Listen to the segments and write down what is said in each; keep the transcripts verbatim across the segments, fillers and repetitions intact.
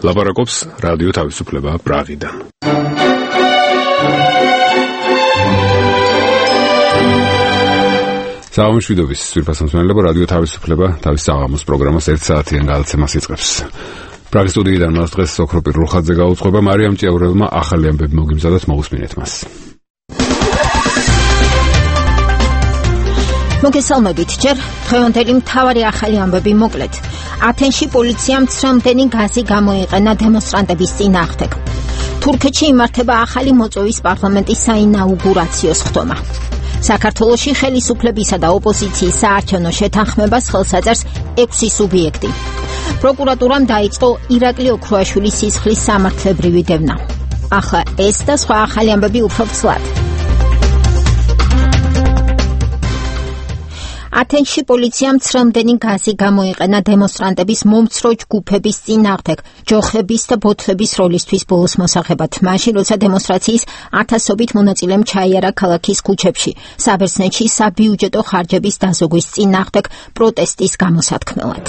ლაპარაკობს რადიო თავისუფლება პრაღიდან. საამშვიდობის სვირფასმსმენელებო, რადიო თავისუფლება თავის საღამოს პროგრამას ერთ საათიან გადაცემას იწყებს. პრაღის სტუდიიდან მას დღეს ოქრო პირრუხაძე გაუძღვება, მარიამ ჭიაურელმა ახალი ამბები მოგიმზადოთ, მოусმინეთ მას. მოგესალმებით, ჯერ დღევანდელი მთავარი ახალი ამბები მოკლედ. ათენში პოლიციამ ცრემლდენი გაზი გამოიყენა დემონსტრანტების წინააღმდეგ. თურქეთში იმართება ახალი მოწვევის პარლამენტის საინაუგურაციო ხდომა. საქართველოში ხელისუფლებისა და ოპოზიციის საარჩევნო შეთანხმებას ხელს აწერს ექვსი სუბიექტი. პროკურატურამ დაიწყო ირაკლი ოქროაშვილის სისხლის სამართლებრივი დევნა. ახლა ეს და სხვა ახალი ამბები უფრო ცლად. ათენში პოლიციამ ცრემლდენი გაზი გამოიყენა დემონსტრანტების მომცრო ჯგუფების წინააღმდეგ ჯოხების და ბოთლების როლისთვის ბოლოს მოსაღებად, მაშინ როცა დემონსტრაციის ათასობით მონაწილემ ჩაიარა ქალაქის ქუჩებში, საბერძნეთში საბიუჯეტო ხარჯების დაზოგვის წინააღმდეგ პროტესტის გამოსათქმელად.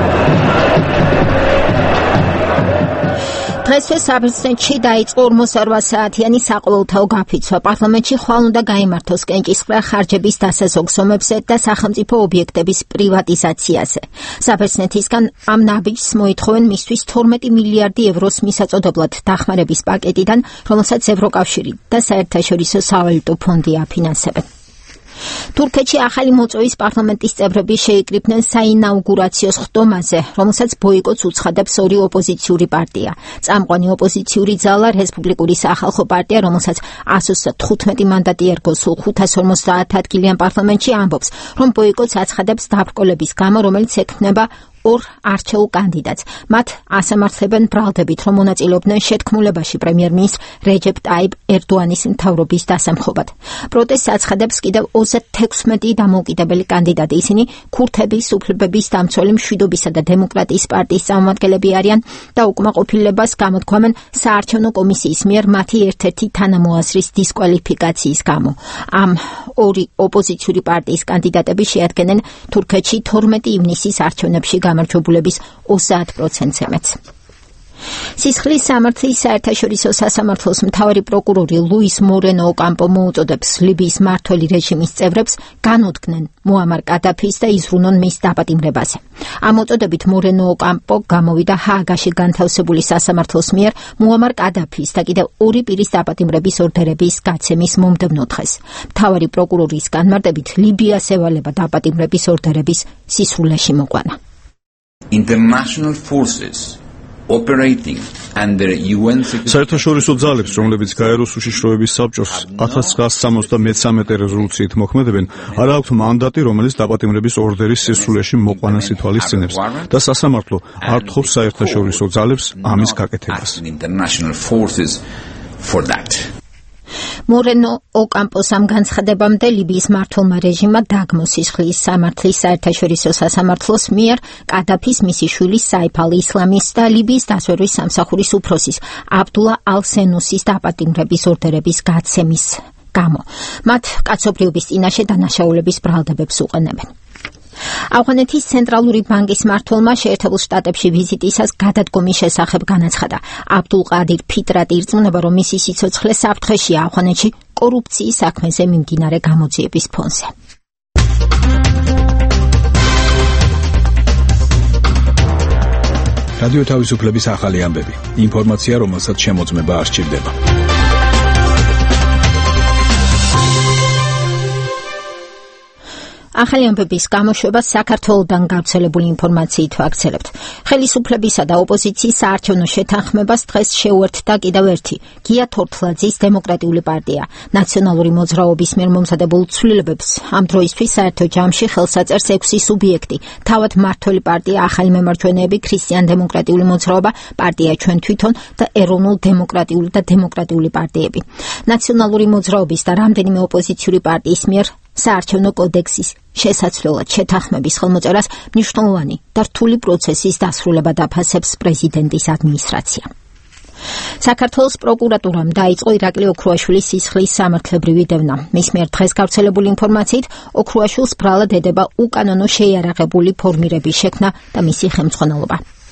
დღესვე საბერძნეთში დაიწყო ორმოცდაორ საათიანი საყოველთაო გაფიცვა. პარლამენტში ხვალ უნდა გაიმართოს კენჭისყრა ხარჯების დასაზოგს ომებზე და სახელმწიფო ობიექტების პრივატიზაციაზე. საბერძნეთისგან ამ ნაბიჯს მოითხოვენ მისთვის თორმეტი მილიარდი ევროს მისაწოდებლად დახმარების პაკეტიდან, რომელსაც ევროკავშირი და საერთაშორისო სავალუტო ფონდი აფინანსებენ. თურქეთში ახალი მოწვევის პარლამენტის წევრები შეიკრიბნენ საინაუგურაციო ხდომაზე, რომელსაც ბოიკოტს უცხადებს ორი ოპოზიციური პარტია. წამყვანი ოპოზიციური ძალა რესპუბლიკური სახალხო პარტია, რომელსაც ასი ოცდათხუთმეტი მანდატი ერგო სულ ხუთას ორმოცდაათ ადგილიან პარლამენტში, ამბობს, რომ ბოიკოტს აცხადებს დაბრკოლების გამო, რომელიც ექმნება ორ არჩეულ კანდიდატს. მათ ასამართლებენ ბრალდებით, რომ მონაწილეობდნენ შეთქმულებაში პრემიერ-მინისტრ რეჯეპ ტაიპ ერდოანის მთავრობის დასამხობად. პროტესტს აცხადებს კიდევ ოცდათექვსმეტი დამოუკიდებელი კანდიდატი. ისინი ქურთების უფლებების დამცველი მშვიდობისა და დემოკრატიის პარტიის წარმომადგენლები არიან და უკმაყოფილებას გამოთქვამენ საარჩევნო კომისიის მიერ მათი ერთ-ერთი თანამოაზრის დისკვალიფიკაციის გამო. ამ ორი ოპოზიციური პარტიის კანდიდატები შეადგენენ თურქეთში თორმეტი ივნისის არჩევნებში გამარჯვებულების ოცდაათ პროცენტზე მეტს. სისხლის სამართლის საერთაშორისო სასამართლოს მთავარი პროკურორი ლუის მორენო ოკამპო მოუწოდებს ლიბიის მმართველი რეჟიმის წევრებს განუდგნენ მუამარ კადაფის და იზრუნონ მის დაპატიმრებაზე. ამ მოწოდებით მორენო ოკამპო გამოვიდა ჰააგაში განთავსებული სასამართლოს მიერ მუამარ კადაფის და კიდევ ორი პირის დაპატიმრების ორდერების გაცემის მომდევნო დღეს. მთავარი პროკურორის განმარტებით ლიბიას ევალება დაპატიმრების ორდერების სისრულეში მოყვანა. International forces operating under U N საერთაშორისო ძალებს, რომლებიც გაეროს უშიშროების საბჭოს ათას ცხრაასი სამოცდამეცამეტე რეზოლუციით მოქმედებენ, არ აქვთ მანდატი, რომელიც დაპატიმრების ორდერის სისრულეში მოყვანას ითვალისწინებს და სასამართლო არ თხოვს საერთაშორისო ძალებს ამის გაკეთებას. მორენო ოკამპოს ამ განცხადებამდე ლიბიის მმართველმა რეჟიმმა დაგმო სისხლის სამართლის საერთაშორისო სასამართლოს მიერ კადაფის მისი შვილის საიფ ალ-ისლამის და ლიბიის დაზვერვის სამსახურის უფროსის აბდულა ალ-სენუსის დაპატიმრების ორდერების გაცემის გამო. მათ კაცობრიობის წინაშე დანაშაულების ბრალდებებს უყენებენ. ავღანეთის ცენტრალური ბანკის მმართველმა შეერთებულ შტატებში ვიზიტისას გადადგომის შესახებ განაცხადა. აბდულ ყადირ ფიტრატი ირწმუნება, რომ მისი სიცოცხლე საფრთხეშია ავღანეთში კორუფციის საქმეზე მიმდინარე გამოძიების ფონზე. რადიო თავისუფლების ახალი ამბები. ინფორმაცია, რომელსაც შემოწმება არ სჭირდება. ახალი ამბების გამოშვებას საქართველოდან გავრცელებული ინფორმაციით ვაგრძელებთ. ხელისუფლებისა და ოპოზიციის საარჩევნო შეთანხმებას დღეს შეუერთდა კიდევ ერთი გია თორთლაძის დემოკრატიული პარტია. ნაციონალური მოძრაობის მიერ მომზადებულ ცვლილებებს ამ დროისთვის საერთო ჯამში ხელს აწერს ექვსი სუბიექტი. თავად მმართველი პარტია ახალი მემარჯვენეები, ქრისტიან-დემოკრატიული მოძრაობა, პარტია ჩვენ თვითონ და ეროვნულ-დემოკრატიული და დემოკრატიული პარტიები. ნაციონალური მოძრაობის და რამდენიმე ოპოზიციური პარტიის მიერ საარჩევნო კოდექსის შესაძლებლად შეთანხმების ხელმოწერას მნიშვნელოვანი და რთული პროცესის დასრულება დაფასებს პრეზიდენტის ადმინისტრაცია. საქართველოს პროკურატურამ დაიწყო ირაკლი ოქროაშვილის სისხლის სამართლებრივი დევნა. მის მიერ დღეს გავრცელებული ინფორმაციით ოქროაშვილს ბრალად ედება უკანონო შეიარაღებული ფორმირების შექმნა და მისი ხელმძღვანელობა.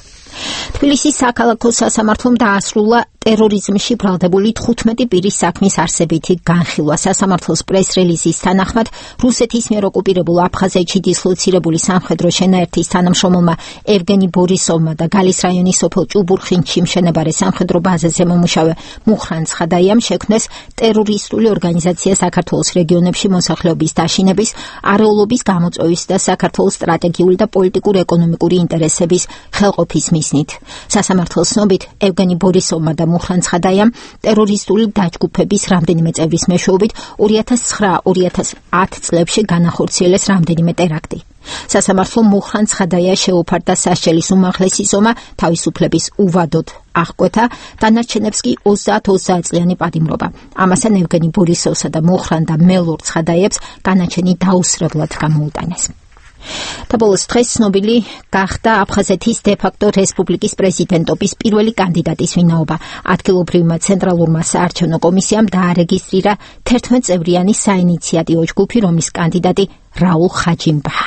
თბილისის საქალაქო სასამართლომ დაასრულა ტერორიზმში ბრალდებული თხუთმეტი პირის საქმის არსებითი განხილვა. სასამართლოს პრეს-რელიზის თანახმად რუსეთის მიერ ოკუპირებულ აფხაზეთში დისლოცირებული სამხედრო შენაერთის თანამშრომელმა ევგენი ბორისოვმა და გალის რაიონის სოფელ ჭუბურხინში მშენებარე სამხედრო ბაზაზე მომუშავე მუხრან ცხადაიამ შექმნეს ტერორისტული ორგანიზაცია საქართველოს რეგიონებში მოსახლეობის დაშინების, არეულობის გამოწვევის და საქართველოს სტრატეგიული და პოლიტიკურ-ეკონომიკური ინტერესების ხელყოფის მიზნით. სასამართლოს ცნობით ევგენი ბორისოვმა და მუხრან ცხადაიამ ტერორისტული დაჯგუფების რამდენიმე წევრის მეშვეობით ორი ათას ცხრა ორი ათას ათი წლებში განახორციელეს რამდენიმე ტერაქტი. სასამართლომ მუხრან ცხადაია შეუფარდა სასჯელის უმაღლესი ზომა თავისუფლების უვადოდ აღკვეთა, დანარჩენებს კი ოცდაათ-ოცდაათ წლიანი პატიმრობა. ამასთან ევგენი ბორისოვსა და მუხრან და მელორ ცხადაიებს განაჩენი დაუსრებლად გამოუტანეს. და ბოლოს დღეს ცნობილი გახდა აფხაზეთის დე-ფაქტო რესპუბლიკის პრეზიდენტობის პირველი კანდიდატის ვინაობა. ადგილობრივმა ცენტრალურმა საარჩევნო კომისიამ დაარეგისტრირა თერთმეტ წევრიანი საინიციატივო ჯგუფი, რომლის კანდიდატი რაულ ხაჯიმბაჰა.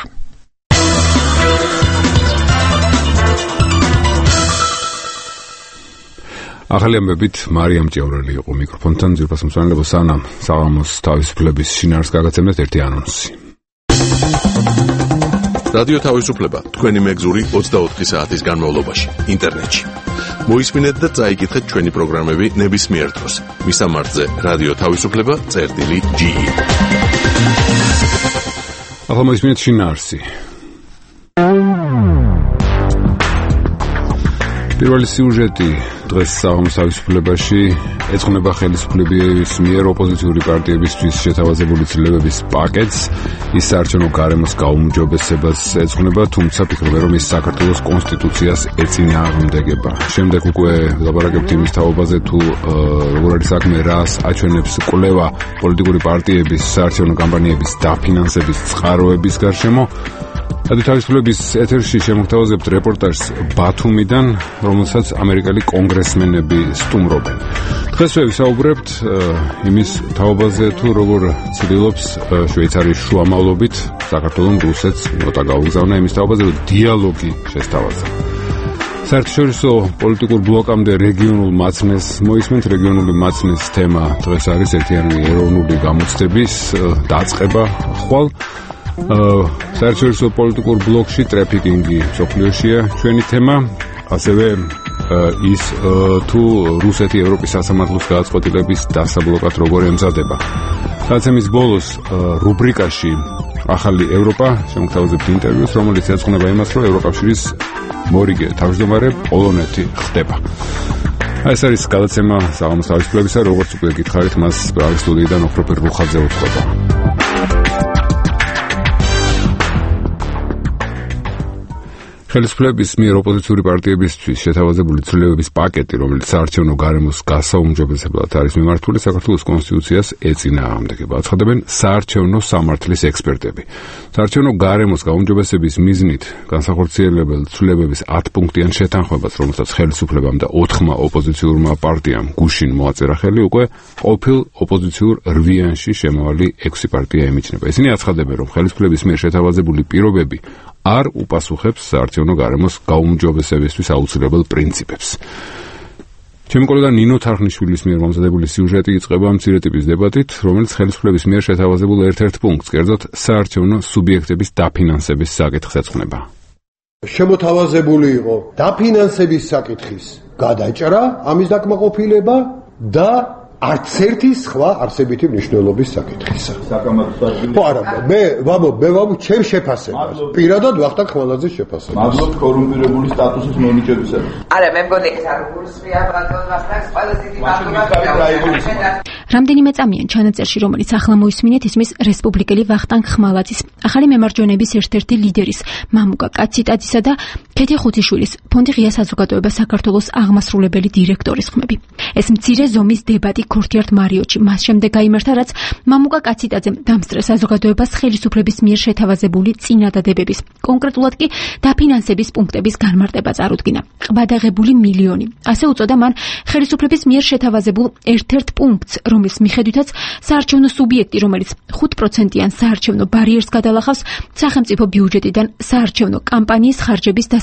ახალი ამბებით მარიამ ჭიაურელი იყო მიკროფონთან. ძირფას მსმენელებო, სანამ საღამოს თავისუფლების შინაარს გაგაცემდეთ ერთი ანონსი. რადიო თავისუფლება თქვენი მეგზური ოცდაოთხი საათის განმავლობაში ინტერნეტში. მოისმინეთ და წაიკითხეთ ჩვენი პროგრამები ნებისმიერ დროს. მისამართზე რადიო თავისუფლება წერტილი ჯი ი. ახლა მოისმინეთ შინაარსი. პირველი სიუჟეტი დღეს საღამოს თავისუფლებაში ეძღვნება ხელისუფლების მიერ ოპოზიციური პარტიებისთვის შეთავაზებული ცვლილებების პაკეტს. ის საარჩევნო გარემოს გაუმჯობესებას ეძღვნება, თუმცა ფიქრობენ, რომ ის საქართველოს კონსტიტუციას ეწინააღმდეგება. შემდეგ უკვე ვლაპარაკებთ იმის თაობაზე, თუ როგორ არის საქმე, რას აჩვენებს კვლევა პოლიტიკური პარტიების საარჩევნო კამპანიების დაფინანსების წყაროების გარშემო. რადიო თავისუფლების ეთერში შემოგთავაზებთ რეპორტაჟს ბათუმიდან, რომელსაც ამერიკელი კონგრესმენები სტუმრობენ. დღესვე ვისაუბრებთ იმის თაობაზე, თუ როგორ ცდილობს შვეიცარიის შუამავლობით საქართველოს რუსეთს ნოტა გაუგზავნა იმის თაობაზე, რომ დიალოგი შესთავაზა. საერთაშორისო პოლიტიკურ ბლოკამდე რეგიონულ მაცნეს მოისმენთ. რეგიონული მაცნეს თემა დღეს არის ერთიანი ეროვნული გამოცდების დაწყება ხვალ. საერთაშორისო პოლიტიკურ ბლოკში ტრაფიკინგი მსოფლიოშია ჩვენი თემა, ასევე ის თუ რუსეთი ევროპის სასამართლოს გადაწყვეტილების დასაბლოკად როგორ ემზადება. საცემის ბოლოს რუბრიკაში ახალი ევროპა შემოგთავაზებთ ინტერვიუს, რომელიც ეძღვნება იმას, რომ ევროკავშირის მორიგე თავმჯდომარე პოლონეთი ხდება. ეს არის გადაცემა საღამოს თავისუფლებისა, როგორც უკვე გითხარით, მას პრაღის სტუდიიდან ოქროფერ რუხაძე უთხრობა. ხელისუფლების მიერ ოპოზიციური პარტიებისთვის შეთავაზებული ცვლილებების პაკეტი, რომელიც საარჩევნო გარემოს გასაუმჯობესებლად არის მიმართული, საქართველოს კონსტიტუციას ეწინააღმდეგება, აცხადებენ საარჩევნო სამართლის ექსპერტები. საარჩევნო გარემოს გაუმჯობესების მიზნით განსახორციელებელ ცვლილებების ათპუნქტიან შეთანხმებას, რომელსაც ხელისუფლებამ და ოთხმა ოპოზიციურმა პარტიამ გუშინ მოაწერა ხელი, უკვე ყოფილ ოპოზიციურ რვიანში შემავალი ექვსი პარტია ემიჯნება. ისინი აცხადებენ, რომ ხელისუფლების მიერ შეთავაზებული პირობები არ უპასუხებს საარჩევნო გარემოს გაუმჯობესებისთვის აუცილებელ პრინციპებს. ჩემი კოლეგა ნინო თარხნიშვილის მიერ მომზადებული სიუჟეტი იწყება მცირე ტიპის დებატით, რომელიც ხელისუფლების მიერ შეთავაზებულ ერთ-ერთ პუნქტს, კერძოდ საარჩევნო სუბიექტების დაფინანსების საკითხს ეძღვნება. შემოთავაზებული იყო დაფინანსების საკითხის გადაჭრა, ამის დაკმაყოფილება და არც ერთი სხვა არსებითი მნიშვნელობის საკითხისა. ხო არა, მე ვამო, მე ვამო ჩემ შეფასებას. პირადად ვახტანგ ხმალაძის შეფასებას. მადლობთ კორუმპირებული სტატუსის მონიტორისას. არა, მე მგონი ეს არ გულსვია ბატონ ვახტანგს ყველაზე დიდი მადლობა. რამდენიმე წამიან ჩანაწერში, რომელიც ახლა მოისმინეთ, ისმის რესპუბლიკელი ვახტანგ ხმალაძის, ახალი მემარჯვენეების ერთ-ერთი ლიდერის, მამუკა კაციტაძისა და ქეთე ხუთიშვილის, ფონდი ღია საზოგადოება საქართველოს აღმასრულებელი დირექტორის ხმები. ეს მცირე ზომის დებატი ქორთიართ მარიოტში მას შემდეგ გაიმართა, რაც მამუკა კაციტაძემ დამსწრა საზოგადოებას ხელისუფლების მიერ შეთავაზებული წინადადებების, კონკრეტულად კი დაფინანსების პუნქტების განმარტება წარუდგინა. ყბადაღებული მილიონი. ასე უწოდა მან ხელისუფლების მიერ შეთავაზებულ ერთ-ერთ პუნქტს, რომლის მიხედვითაც საარჩევნო სუბიექტი, რომელიც ხუთ პროცენტიან საარჩევნო ბარიერს გადალახავს, სახელმწიფო ბიუჯეტიდან საარჩევნო კამპანიის ხარჯების დასაქმებად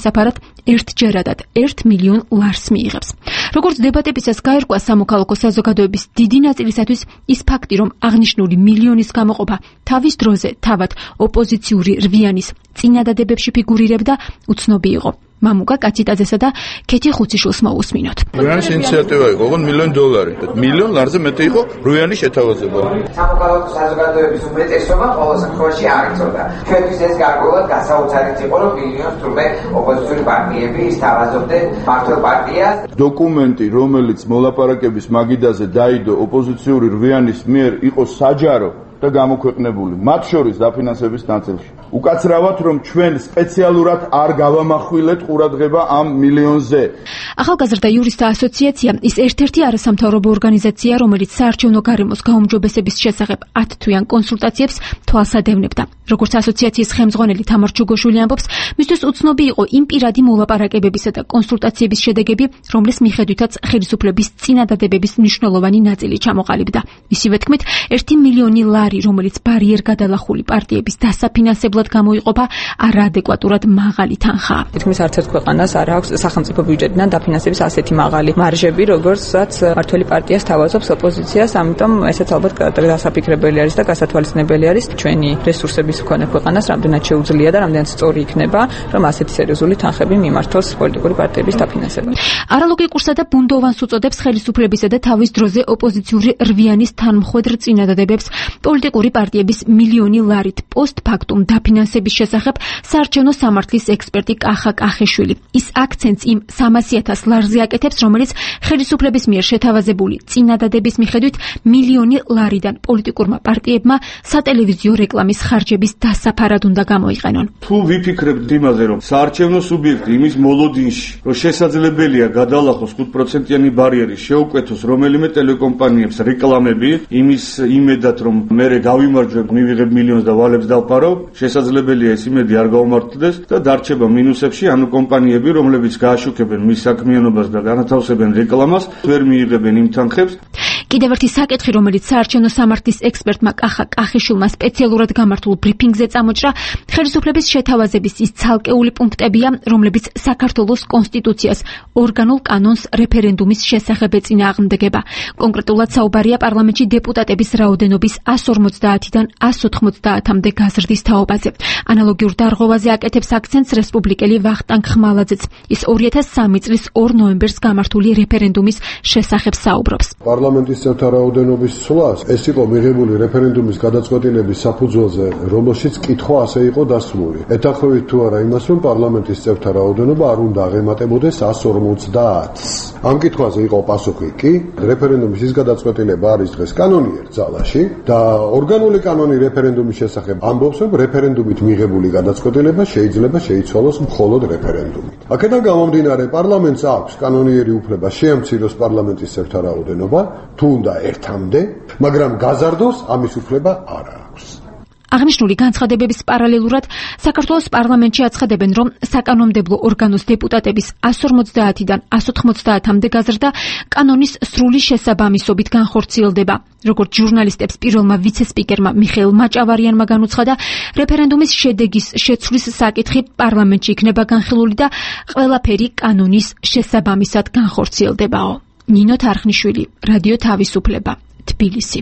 შესაფარად ერთჯერადად ერთ მილიონ ლარს მიიღებს. როგორც დებატებისას გაირკვა სამოქალაქო საზოგადოების დიდი ნაწილისათვის ის ფაქტი, რომ აღნიშნული მილიონის გამოყოფა თავის დროზე თავად ოპოზიციური რვიანის წინადადებებში ფიგურირებდა, უცნობი იყო. მამუკა კაციტაძესა და ქეთი ხუციშვილს მოусმინოთ. რვიანის ინიციატივა იყო, ოღონდ მილიონი დოლარი. მილიონ ლარზე მეტი იყო რვიანის შეთავაზება. სამოქალაქო საზოგადოების უმეტესობა ყოველ შემთხვევაში არ იცოდა. ჩვენთვის ეს გარკვეულად გასაოცარიც იყო, რომ მილიონს თურმე ოპოზიციური პარტიები ისთავაზობდნენ მართლ პარტიას. დოკუმენტი, რომელიც მოლაპარაკების მაგიდაზე დაიდო ოპოზიციური რვიანის მიერ, იყო საჯარო და გამოქვეყნებული, მათ შორის დაფინანსების ნაწილში. უკაცრავად, რომ ჩვენ სპეციალურად არ გავამახვილეთ ყურადღება ამ მილიონზე. ახალგაზრდა იურისტთა ასოციაცია ის ერთ-ერთი არასამთავრობო ორგანიზაცია, რომელიც საარჩევნო გარემოს გაუმჯობესების შესახებ ათ თვიან კონსულტაციებს თვალსადევნებდა. როგორც ასოციაციის ხელმძღვანელი თამარ ჩუგოშვილი ამბობს, მისთვის უცნობი იყო იმ პირადი მოლაპარაკებებისა და კონსულტაციების შედეგები, რომლის მიხედვითაც ხელისუფლების წინადადებების მნიშვნელოვანი ნაწილი ჩამოყალიბდა. მისივე თქმით, ერთი მილიონი ლარი, რომელიც ბარიერგადალახული პარტიების დასაფინანსებლად გამოიყოფა, არაადეკვატურად მაღალი თანხაა. თითქმის არც ერთ ქვეყანას არ აქვს სახელმწიფო ბიუჯეტიდან დაფინანსების ასეთი მაღალი მარჟები, როგორცაც მართველი პარტია სთავაზობს ოპოზიციას, ამიტომ ესეც ალბათ დასაფიქრებელი არის და გასათვალისწინებელი არის ჩვენი რესურსების მქონე ქვეყანას რამდენად შეუძლია და რამდენად სწორი იქნება, რომ ასეთი სერიოზული თანხები მიმართოს პოლიტიკური პარტიების დაფინანსებად. არალოგიკურსა და ბუნდოვანს უწოდებს ხელისუფლებისა და თავის დროზე ოპოზიციური რვიანის თანმხვედრ წინადადებებს პოლიტიკური პარტიების მილიონი ლარით პოსტფაქტუმ დაფინანსების შესახებ საარჩევნო სამართლის ექსპერტი კახა კახეშვილი. ის აქცენტს იმ სამასი ათას ლარზე აკეთებს, რომელიც ხელისუფლების მიერ შეთავაზებული წინადადების მიხედვით მილიონი ლარიდან პოლიტიკურმა პარტიებმა სატელევიზიო რეკლამის ხარჯების დასაფარად უნდა გამოიყენონ. თუ ვიფიქრებთ იმაზე, რომ საარჩევნო სუბიექტი იმის მოლოდინში, რომ შესაძლებელია გადალახოს ხუთ პროცენტიანი ბარიერი, შეუკვეთოს რომელიმე ტელეკომპანიებს რეკლამები, იმის იმედად, რომ მე გავიმარჯვებ, მივიღებ მილიონს და ვალებს დავფარო, შესაძლებელია ეს იმედი არ გაუმართლდეს და დარჩება მინუსებში, ანუ კომპანიები, რომლებიც გააშუქებენ მის საქმიანობას და განათავსებენ რეკლამას, ვერ მიიღებენ იმ თანხებს. კიდევ ერთი საკითხი, რომელიც საარჩევნო სამართლის ექსპერტმა კახა კახიშვილმა სპეციალურად გამართულ ბრიფინგზე წამოჭრა, ხელისუფლების შეთავაზების ის ცალკეული პუნქტებია, რომლებიც საქართველოს კონსტიტუციას, ორგანულ კანონს რეფერენდუმის შესახებ ეწინააღმდეგება. კონკრეტულად საუბარია პარლამენტში დეპუტატების რაოდენობის ას ორმოცდაათიდან ას ოთხმოცდაათამდე გაზრდის თაობაზე. ანალოგიურ დარღვევაზე აკეთებს აქცენტს რესპუბლიკელი ვახტანგ ხმალაძეც. ის ორი ათას სამი წლის ორ ნოემბერს გამართული რეფერენდუმის შესახებ საუბრობს. პარლამენტის წევრთა რაოდენობის ცვლას ეს იყო მიღებული რეფერენდუმის გადაწყვეტილების საფუძველზე, რომელშიც კითხვა ასე იყო დასმული. ეთანხმებით თუ არა იმას, რომ პარლამენტის წევრთა რაოდენობა არ უნდა აღემატებოდეს ას ორმოცდაათს. ამ კითხვაზე იყო პასუხი კი, რეფერენდუმის ის გადაწყვეტილება არის დღეს კანონიერ ძალაში და ორგანული კანონი რეფერენდუმის შესახებ ამბობს, რომ რეფერენდუმით მიღებული გადაწყვეტილება შეიძლება შეიცვალოს მხოლოდ რეფერენდუმით. აქედან გამომდინარე, პარლამენტს აქვს კანონიერი უფლება შეამციროს პარლამენტის წევრთა რაოდენობა, თუ უნდა ერთამდე, მაგრამ გაზარდოს ამის უფლება არ აქვს. აღნიშნული განცხადებების პარალელურად საქართველოს პარლამენტში აცხადებენ, რომ საკანონმდებლო ორგანოს დეპუტატების ას ორმოცდაათიდან ას ოთხმოცდაათამდე გაზრდა კანონის სრული შესაბამისობით განხორციელდება. როგორც ჟურნალისტებს პირველმა ვიცე-სპიკერმა მიხეილ მაჭავარიანმა განუცხადა, რეფერენდუმის შედეგის შეცვლის საკითხი პარლამენტში იქნება განხილული და ყველაფერი კანონის შესაბამისად განხორციელდებაო. ნინო თარხნიშვილი, რადიო თავისუფლება, თბილისი.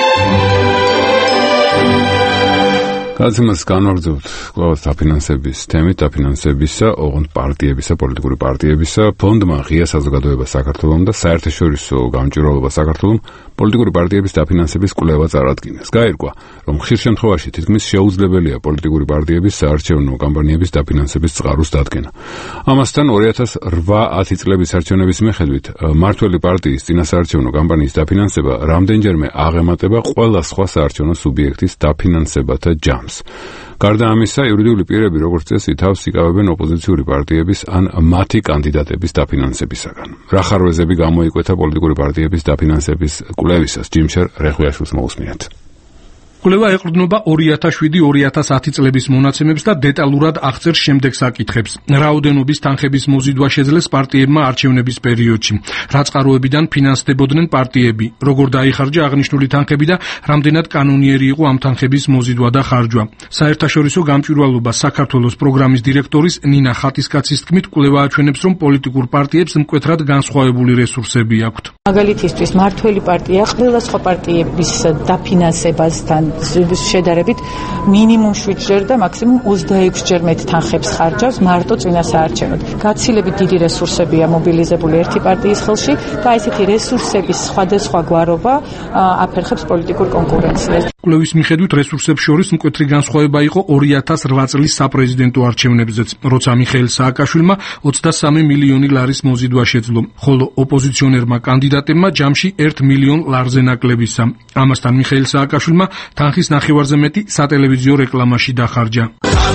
გადაცემას განვაგრძობთ კვლავ დაფინანსების თემით, დაფინანსებისა, ოღონდ პარტიებისა, პოლიტიკური პარტიებისა, ფონდმა ღია საზოგადოება საქართველოს და საერთაშორისო გამჭვირვალობა საქართველოს პოლიტიკური პარტიების დაფინანსების კვლევა წარადგინეს. გაირკვა, რომ ხშირ შემთხვევაში თითქმის შეუძლებელია პოლიტიკური პარტიების საარჩევნო კამპანიების დაფინანსების წყაროს დადგენა. ამასთან ორი ათას რვა ათი წლების არჩევნების მიხედვით მართველი პარტიის წინასაარჩევნო კამპანიის დაფინანსება რამდენჯერმე აღემატება ყველა სხვა საარჩევნო სუბიექტის დაფინანსებათა ჯამს. გარდა ამისა, იურიდიული პირები, როგორც წესი, თავს იკავებენ ოპოზიციური პარტიების ან მათი კანდიდატების დაფინანსებისაგან. რა ხარვეზები გამოიკვეთა პოლიტიკური პარტიების დაფინანსების კვლევისას, ჯიმშერ რეხვიაშვილს მოусმინეთ. კვლევა ეყრდნობა ორი ათას შვიდი ორი ათას ათი წლების მონაცემებს და დეტალურად აღწერს შემდეგ საკითხებს. რაოდენობის თანხების მოზიდვა შეძლეს პარტიებმა არჩევნების პერიოდში. რა წყაროებიდან ფინანსდებოდნენ პარტიები, როგორ დაიხარჯა აღნიშნული თანხები და რამდენად კანონიერი იყო ამ თანხების მოზიდვა და ხარჯვა. საერთაშორისო გამჭვირვალობა საქართველოს პროგრამის დირექტორის ნინა ხატისკაცის თქმით, კვლევა აჩვენებს, რომ პოლიტიკურ პარტიებს მკვეთრად განსხვავებული რესურსები აქვთ. მაგალითისთვის მართველი პარტია ყველა სხვა პარტიების დაფინანსებასთან შედარებით მინიმუმ შვიდჯერ და მაქსიმუმ ოცდაექვსჯერ მეტ თანხებს ხარჯავს მარტო წინა საარჩევნოდ. გაცილებით დიდი რესურსებია მობილიზებული ერთი პარტიის ხელში და ესეთი რესურსების სხვადასხვა გვარობა აფერხებს პოლიტიკურ კონკურენციას. კვლევის მიხედვით რესურსებს შორის მკვეთრი განსხვავება იყო ორი ათას რვა წლის საპრეზიდენტო არჩევნებზეც, როცა მიხეილ სააკაშვილმა ოცდასამი მილიონი ლარის მოზიდვა შეძლო, ხოლო ოპოზიციონერმა კანდიდატებმა ჯამში ერთ მილიონ ლარზე ნაკლებისა. ამასთან მიხეილ სააკაშვილმა თანხის ნახევარზე მეტი სატელევიზიო რეკლამაში დახარჯა.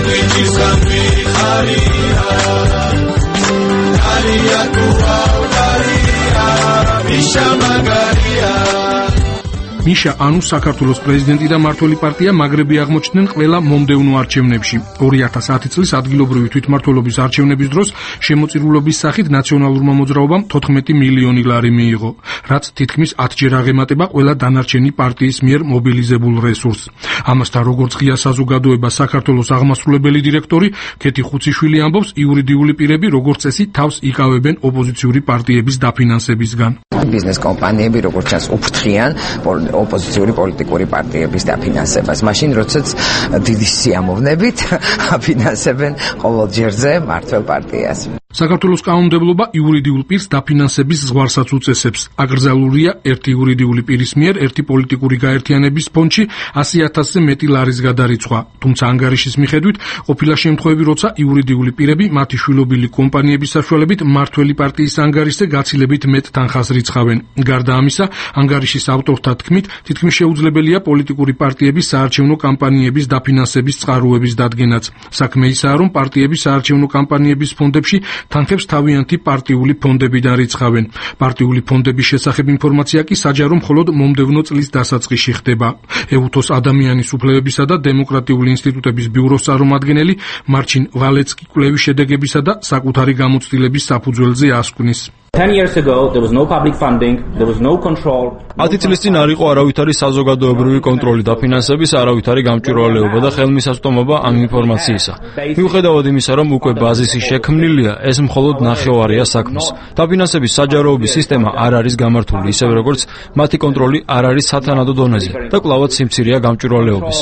მიშა ანუ საქართველოს პრეზიდენტი და მმართველი პარტია მაგრები აღმოჩნდნენ ყველა მომდევნო არჩევნებში. ორი ათას ათი წლის ადგილობრივი თვითმმართველობის არჩევნების დროს შემოწირულობის სახით ნაციონალურმა მოძრაობამ თოთხმეტი მილიონი ლარი მიიღო, რაც თითქმის ათჯერ აღემატება ყველა დანარჩენი პარტიის მიერ მობილიზებულ რესურსს. ამასთან, როგორც ღია საზოგადოება საქართველოს აღმასრულებელი დირექტორი ქეთი ხუციშვილი ამბობს, იურიდიული პირები როგორც წესი თავს იკავებენ ოპოზიციური პარტიების დაფინანსებისგან. ბიზნეს კომპანიები როგორც ჩანს უფრთხიან ოპოზიციური პოლიტიკური პარტიების დაფინანსებას. მაშინ როდესაც დიდი სიამოვნებით აფინანსებენ ყოველ ჯერზე მართველ პარტიას. საქართველოს კანონმდებლობა იურიდიულ პირს დაფინანსების ზღვარსაც უწესებს. აკრძალულია ერთი იურიდიული პირის მიერ ერთი პოლიტიკური გაერთიანების ფონდში ასი ათასზე მეტი ლარის გადარიცხვა. თუმცა ანგარიშის მიხედვით ყოფილა შემთხვევები, როცა იურიდიული პირები მათი შვილობილი კომპანიების საშუალებით მმართველი პარტიის ანგარიშზე გაცილებით მეტ თანხას რიცხავენ. გარდა ამისა, ანგარიშის ავტორთა თქმით, თითქმის შეუძლებელია პოლიტიკური პარტიების საარჩევნო კამპანიების დაფინანსების წყაროების დადგენაც. საქმე ისაა, რომ პარტიები საარჩევნო კამპანიების ფონდებში თანხებს თავიანთი პარტიული ფონდებიდან რიცხავენ. პარტიული ფონდების შესახებ ინფორმაცია კი საჯარო მხოლოდ მომდევნო წლის დასაწყისში ხდება. ეუთოს ადამიანის უფლებებისა და დემოკრატიული ინსტიტუტების ბიუროს წარმომადგენელი მარჩინ ვალეცკი კვლევის შედეგებისა და საკუთარი გამოცდილების საფუძველზე ასკვნის. ten years ago there was no public funding, there was no control. ათი წლის წინ არ იყო არავითარი საზოგადოებრივი კონტროლი დაფინანსების, არავითარი გამჭვირვალეობა და ხელმისაწვდომობა ამ ინფორმაციისა. მიუხედავად იმისა, რომ უკვე ბაზისი შექმნილია, ეს მხოლოდ ნახევარია საქმის. დაფინანსების საჯაროობის სისტემა არ არის გამართული, ისევე როგორც მათი კონტროლი არ არის სათანადო დონეზე და კვლავაც სიმცირეა გამჭვირვალეობის.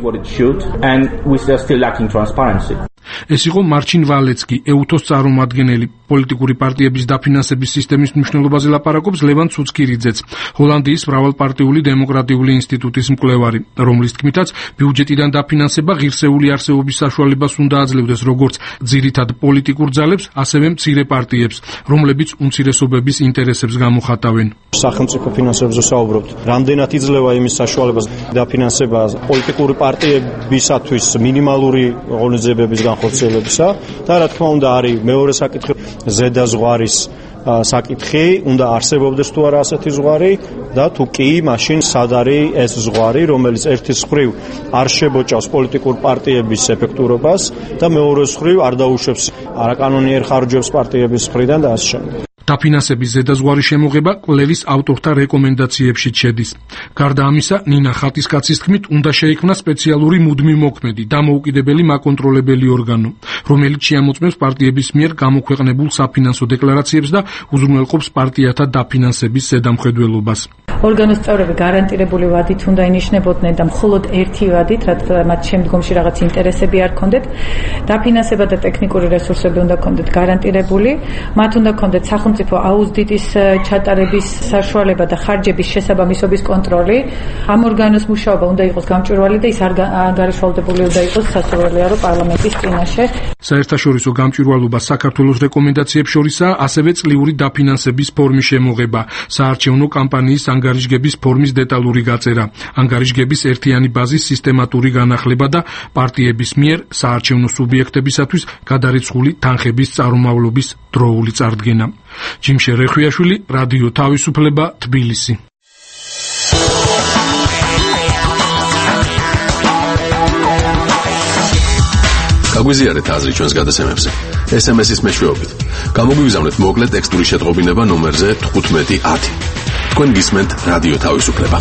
ეს იყო მარჩინ ვალეცკი, ეუთოს წარმომადგენელი. პოლიტიკური პარტიების დაფინანსების სისტემის მნიშვნელობაზე ლაპარაკობს ლევან ცუცქირიძეც, ჰოლანდიის მრავალპარტიული დემოკრატიული ინსტიტუტის მკვლევარი, რომლის თქმითაც ბიუჯეტიდან დაფინანსება ღირსეული არსებობის საშუალებას უნდა აძლევდეს როგორც ძირითად პოლიტიკურ ძალებს, ასევე მცირე პარტიებს, რომლებიც უმცირესობების ინტერესებს გამოხატავენ. სახელმწიფო ფინანსებზე საუბრობთ, რამდენად იძლევა იმის საშუალებას დაფინანსება პოლიტიკური პარტიებისათვის მინიმალური ღონისძიებების განხორციელებისა და რა თქმა უნდა არის მეორე საკითხი ზედა ზღვარის საკითხი, უნდა არსებობდეს თუ არა ასეთი ზღვარი და თუ კი, მაშინ სად არის ეს ზღვარი, რომელიც ერთის მხრივ არ შებოჭავს პოლიტიკურ პარტიების ეფექტურობას და მეორეს მხრივ არ დაუშვებს არაკანონიერ ხარჯვებს პარტიების მხრიდან და ასე შემდეგ. დაფინანსების ზედაზღვარი შემოღება კვლევის ავტორთა რეკომენდაციებში შედის. გარდა ამისა, ნინა ხატისკაცის თქმით, უნდა შეიქმნა სპეციალური მუდმივ მოქმედი, დამოუკიდებელი მაკონტროლებელი ორგანო, რომელიც შეამოწმებს პარტიების მიერ გამოქვეყნებულ საფინანსო დეკლარაციებს და უზრუნველყოფს პარტიათა დაფინანსების ზედამხედველობას. ორგანოს წევრები გარანტირებული ვადით უნდა ინიშნებოდნენ და მხოლოდ ერთი ვადით, რათა მათ შემდგომში რაღაც ინტერესები არ ქონდეთ. დაფინანსება და ტექნიკური რესურსები უნდა ქონდეთ გარანტირებული, მათ უნდა ქონდეთ სახელმწიფო აუდიტის ჩატარების საშუალება და ხარჯების შესაბამისობის კონტროლი. ამ ორგანოს მუშაობა უნდა იყოს გამჭვირვალე და ის არ გარეშვალდებული უნდა იყოს სასურველიარო პარლამენტის წინაშე. საერთაშორისო გამჭვირვალობა საქართველოს რეკომენდაციებს შორისაა ასევე წლიური დაფინანსების ფორმის შემოღება, საარჩევნო კამპანიის ანგარიშგების ფორმის დეტალური გაწერა, ანგარიშგების ერთიანი ბაზის სისტემატური განახლება და პარტიების მიერ საარჩევნო სუბიექტებისათვის გადარიცხული თანხების წარმომავლობის დროული წარდგენა. ჯიმშე რეხვიაშვილი, რადიო თავისუფლება, თბილისი. გაგვიზიარეთ აზრი ჩვენს გადაცემებზე ეს ემ ეს-ის მეშვეობით. გამოგვიგზავნეთ მოკლე ტექსტური შეტყობინება ნომერზე თხუთმეტი ათი. თქვენ გისმენთ რადიო თავისუფლება.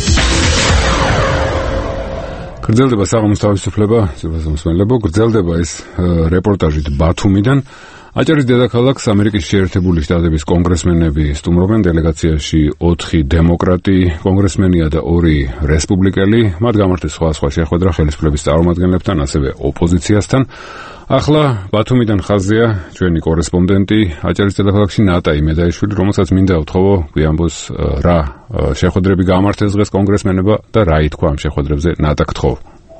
გრძელდება საღამოს თავისუფლება, მოსმენლებო, გრძელდება ეს რეპორტაჟით ბათუმიდან. აჭარის დედაქალაქს ამერიკის შეერთებული შტატების კონგრესმენები სტუმრობენ. დელეგაციაში ოთხი დემოკრატი კონგრესმენია და ორი რესპუბლიკელი. მათ გამართეს სხვა სხვა შეხვედრა ხელისუფლების წარმომადგენლებთან, ასევე ოპოზიციასთან. ახლა ბათუმიდან ხაზია ჩვენი კორესპონდენტი აჭარის დედაქალაქში ნატა იმედაიშვილი, რომელსაც მინდა ვთხოვო გვიამბოს რა შეხვედრები გამართეს დღეს კონგრესმენებმა და რა ითქვა ამ შეხვედრებზე. ნატა, გთხოვ.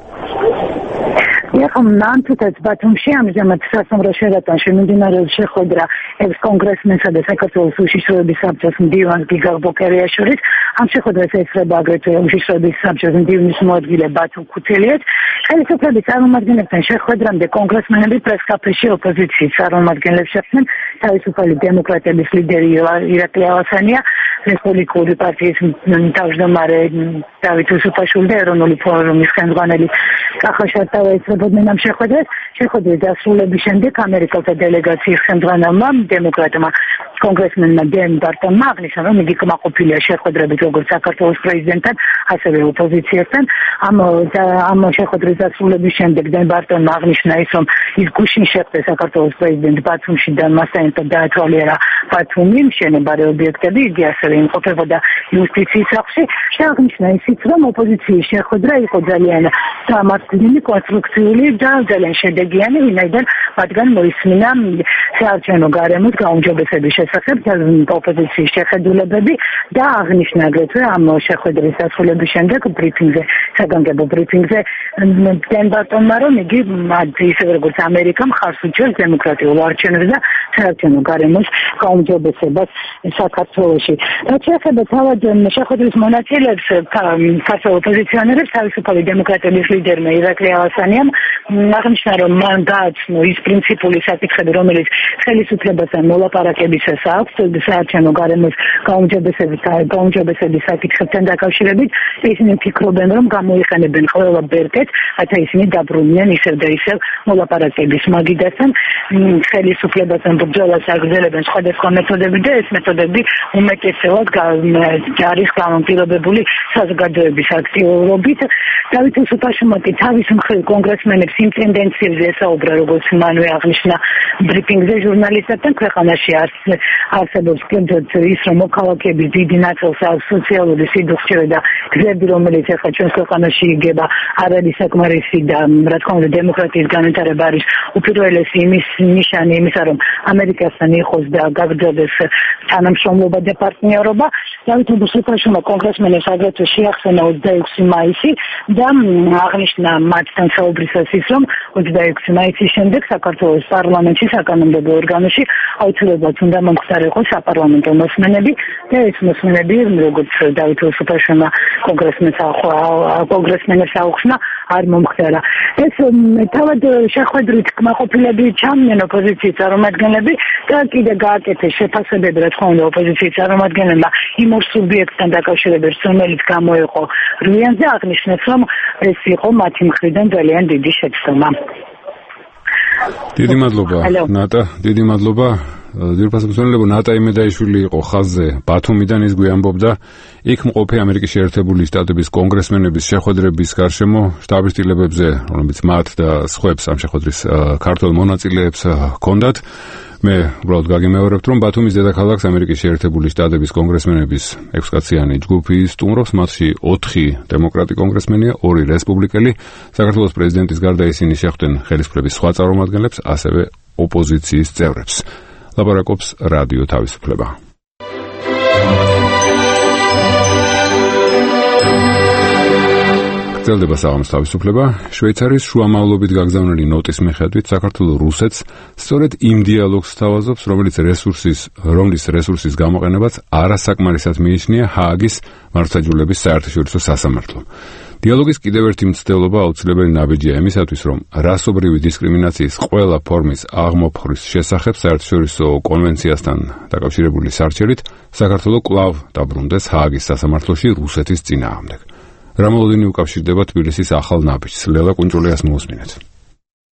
ეხლა ნამდვილად ბათუმში ამჟამად სასამართლო შენობაში მიმდინარეობს შეხვედრა ექს-კონგრესმენსა და საქართველოს უშიშროების საბჭოს მდივანს გიგა ბოკერიაშვილის. ამ შეხვედრას ესწრება აგრეთვე უშიშროების საბჭოს მდივნის მოადგილე ბათუ ქუთელიაც. ხელისუფლების წარმომადგენლებთან შეხვედრამდე კონგრესმენები პრესკაფეში ოპოზიციის წარმომადგენლებს შეხვდნენ. თავისუფალი დემოკრატების ლიდერი ირაკლი ალასანია, რესპუბლიკური პარტიის თავმჯდომარე დავით უსუფაშვილი და ეროვნული ფორუმის ხელმძღვანელი კახა შარტავა ესწრებოდნენ ამ შეხვედრას. შეხვედრის დასრულების შემდეგ ამერიკელთა დელეგაციის ხელმძღვანელმა დემოკრატმა კონგრესმენმა დენ ბარტონმა აღნიშნა, რომ იგი კმაყოფილია შეხვედრებით როგორც საქართველოს პრეზიდენტთან, ასევე ოპოზიციასთან. ამ ამ შეხვედრის დასრულების შემდეგ დენ ბარტონმა აღნიშნა ის, რომ ის გუშინ შეხვდა საქართველოს პრეზიდენტ ბათუმში და მასთან ერთად დაათვალიერა ბათუმი, მშენებარე ობიექტები, იგი ასევე იმყოფებოდა იუსტიციის სახლში და აღნიშნა ისიც, რომ ოპოზიციის შეხვედრა იყო ძალიან დამარცხებული, კონსტრუქციული და ძალიან შედეგიანი, ვინაიდან მათგან მოისმინა საარჩევნო გარემოს გაუმჯობესების შესახებ ოპოზიციის შეხედულებები და აღნიშნა აგრეთვე ამ შეხვედრის დასრულების შემდეგ ბრიფინგზე, საგანგებო ბრიფინგზე დენ ბარტონმა, რომ იგი ისევე როგორც ამერიკა მხარს უჭერს დემოკრატიულ არჩევნებს და საარჩევნო გარემოს გაუმჯობესებას საქართველოში. რაც შეეხება თავად შეხვედრის მონაწილეებს, ქართველ ოპოზიციონერებს, თავისუფალი დემოკრატების ლიდერმა ირაკლი ალასანიამ აღნიშნა, რომ მან გააცნო ის პრინციპული საკითხები, რომელიც ხელისუფლებასთან მოლაპარაკებისას აქვს საარჩევნო გარემოს გაუმჯობესების გაუმჯობესების საკითხებთან დაკავშირებით. ისინი ფიქრობენ, რომ გამოიყენებენ ყველა ბერკეტს, რათა ისინი დაბრუნდნენ ისევ და ისევ მოლაპარაკების მაგიდასთან. ხელისუფლებასთან ბრძოლას აგრძელებენ სხვადასხვა მეთოდები და ეს მეთოდები უმეტესად არის გამომპირობებული საზოგადოების აქტიურობით. დავით უსუფაშვილმა კი თავის მხრივ კონგრესმენებს იმ ტენდენციებზე ესაუბრა, როგორც მანვე აღნიშნა ბრიფინგზე ჟურნალისტებთან. ქვეყანაში არსებობს კერძოდ ის, რომ მოქალაქეების დიდი ნაწილს აქვს სოციალური სიდუხჭე და გზები, რომელიც ახლა ჩვენს ქვეყანაში იგება, არ არის საკმარისი და რა თქმა უნდა დემოკრატიის განვითარება არის უპირველესი იმის ნიშანი იმისა, რომ ამერიკასთან იყოს და გაგრძელდეს თანამშრომლობა და პარტნიორობა. დავით უსუფაშვილმა კონგრესმენებს აგრეთვე შეახსენა ოცდაექვსი მაისი და აღნიშნა მათთან საუბრისას ის, რომ ოცდაექვსი მაისის შემდეგ საქართველოს პარლამენტში, საკანონმდებლო ორგანოში აუცილებლად უნდა მომხდარიყოს საპარლამენტო მოსმენები და ეს მოსმენები, როგორც დავით უსუფაშვილმა კონგრესმენს კონგრესმენებს აუხსნა, არ მომხდარა. ეს თავად შეხვედრით კმაყოფილები ჩამდნენ ოპოზიციის წარმომადგენლები და კიდე გააკეთეს შეფასებები, რა თქმა უნდა, ოპოზიციის წარმომადგენლებმა იმ ორ სუბიექტთან დაკავშირებით, რომელიც გამოეყო რვიანზე, აღნიშნეს, რომ ეს იყო მათი მხრიდან ძალიან დიდი შეცდომა. დიდი მადლობა, ნატა, დიდი მადლობა. ძირფას მსმენელებო, ნატა იმედაიშვილი იყო ხაზზე ბათუმიდან, ის გვიამბობდა იქ მყოფი ამერიკის შეერთებული შტატების კონგრესმენების შეხვედრების გარშემო შტაბის ტილებებზე, რომლებიც მათ და სხვებს ამ შეხვედრის ქართველ მონაწილეებს ჰქონდათ. მე უბრალოდ გაგიმეორებთ, რომ ბათუმის დედაქალაქს ამერიკის შეერთებული შტატების კონგრესმენების ექვსკაციანი ჯგუფი სტუმრობს, მათში ოთხი დემოკრატი კონგრესმენია, ორი რესპუბლიკელი. საქართველოს პრეზიდენტის გარდა ისინი შეხვდნენ ხელისუფლების სხვა წარმომადგენლებს, ასევე ოპოზიციის წევრებს. ლაპარაკობს რადიო თავისუფლება. გრძელდება საღამოს თავისუფლება. შვეიცარიის შუამავლობით გაგზავნილი ნოტის მიხედვით საქართველოს რუსეთს სწორედ იმ დიალოგს სთავაზობს, რომელიც რესურსის, რომლის რესურსის გამოყენებაც არასაკმარისად მიიჩნია ჰააგის მართლმსაჯულების საერთაშორისო სასამართლომ. დიალოგის კიდევ ერთი მცდელობა აუცილებელი ნაბიჯია იმისათვის, რომ რასობრივი დისკრიმინაციის ყველა ფორმის აღმოფხრის შესახებ საერთაშორისო კონვენციასთან დაკავშირებული სარჩელით საქართველოს კვლავ დაბრუნდეს ჰააგის სასამართლოში რუსეთის წინააღმდეგ. რამოლოდინი უკავშირდება თბილისის ახალ ნაბიჯს. ლელა კუნჭულიას მოусმინეთ.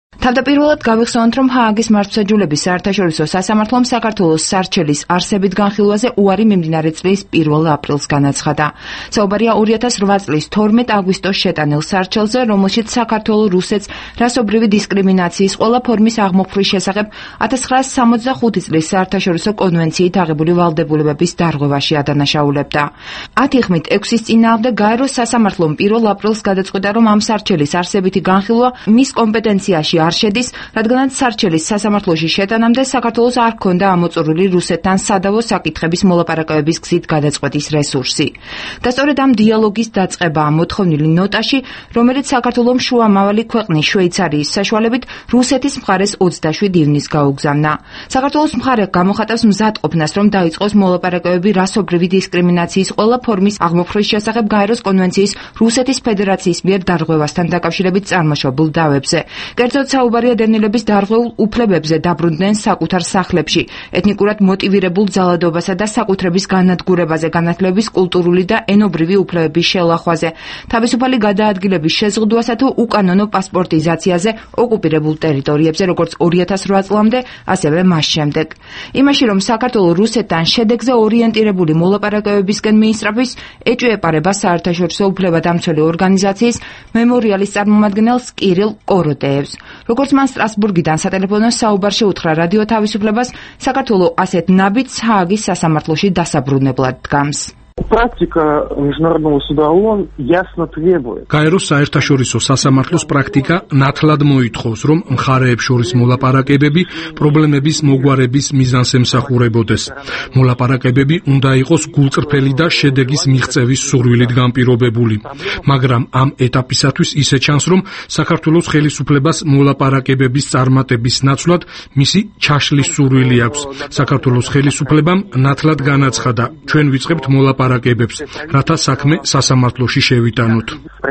თავდაპირველად გავიხსენოთ, რომ ჰააგის მართლმსაჯულების საერთაშორისო სასამართლომ საქართველოს სარჩელის არსებით განხილვაზე უარი მიმდინარე წლის პირველ აპრილს განაცხადა. საუბარია ორი ათას ოთხ წლის თორმეტ აგვისტოს შეტანილ სარჩელზე, რომელშიც საქართველო რუსეთს რასობრივი დისკრიმინაციის ყველა ფორმის აღმოფხვის შესახებ ათას ცხრაასი სამოცდახუთი წლის საერთაშორისო კონვენციით აღებული ვალდებულებების დარღვევაში ადანაშაულებდა. ათი ხმით ექვსის წინააღმდეგ გაეროს სასამართლომ პირველ აპრილს გადაწყვიტა, რომ ამ სარჩელის არსებითი განხილვა მის კომპეტენციაში არ შედის, რადგანაც სარჩელის სასამართლოში შეტანამდე საქართველოს არ ჰქონდა ამოწურული რუსეთთან სადავო საკითხების მოლაპარაკებების გზით გადაწყვეტის რესურსი. და სწორედ ამ დიალოგის დაწყებაა მოთხოვნილი ნოტაში, რომელიც საქართველოს შუამავალი ქვეყნის შვეიცარიის საშუალებით რუსეთის მხარეს ოცდაშვიდ ივნისს გაუგზავნა. საქართველოს მხარე გამოხატავს მზადყოფნას, რომ დაიწყოს მოლაპარაკებები რასობრივი დისკრიმინაციის ყველა ფორმის აღმოფხვის შესახებ გაეროს კონვენციის რუსეთის ფედერაციის მიერ დარღვევასთან დაკავშირებით წარმოშობილ დავებზე. კერძოდ საუბარია დევნილების დარღვეულ უფლებებზე დაბრუნდნენ საკუთარ სახლებში, ეთნიკურად მოტივირებულ ძალადობასა და საკუთრების განადგურებაზე, განათლების კულტურული და ენობრივი უფლებების შელახვაზე, თავისუფალი გადაადგილების შეზღუდვასა თუ უკანონო პასპორტიზაციაზე ოკუპირებულ ტერიტორიებზე, როგორც ორი ათას რვა წლამდე, ასევე მას შემდეგ. იმაში, რომ საქართველო რუსეთთან შედეგზე ორიენტირებული მოლაპარაკებებისკენ მიისწრაფვის, ეჭვეპარება საერთაშორისო უფლებადამცველი ორგანიზაციის მემორიალის წარმომადგენელს კირილ კოროტეევს. როგორც მან სტრასბურგიდან სატელეფონო საუბარში უთხრა რადიო თავისუფლებას, საქართველო ასეთ ნაბიჯს ჰააგის სასამართლოში დასაბრუნებლად დგამს. Практика международного суда ООН ясно требует. გაეროს საერთაშორისო სასამართლოს პრაქტიკა ნათლად მოითხოვს, რომ მხარეებს შორის მოლაპარაკებები პრობლემების მოგვარების მიზანს ემსახურებოდეს. მოლაპარაკებები უნდა იყოს გულწრფელი და შედეგის მიღწევის სურვილით განპირობებული. მაგრამ ამ ეტაპისათვის ისე ჩანს, რომ საქართველოს ხელისუფლებას მოლაპარაკებების წარმატების ნაცვლად მისი ჩაშლის სურვილი აქვს. საქართველოს ხელისუფლებამ ნათლად განაცხადა, ჩვენ ვიწყებთ მოლაპარაკებებს, რათა საქმე სასამართლოში შევიტანოთ.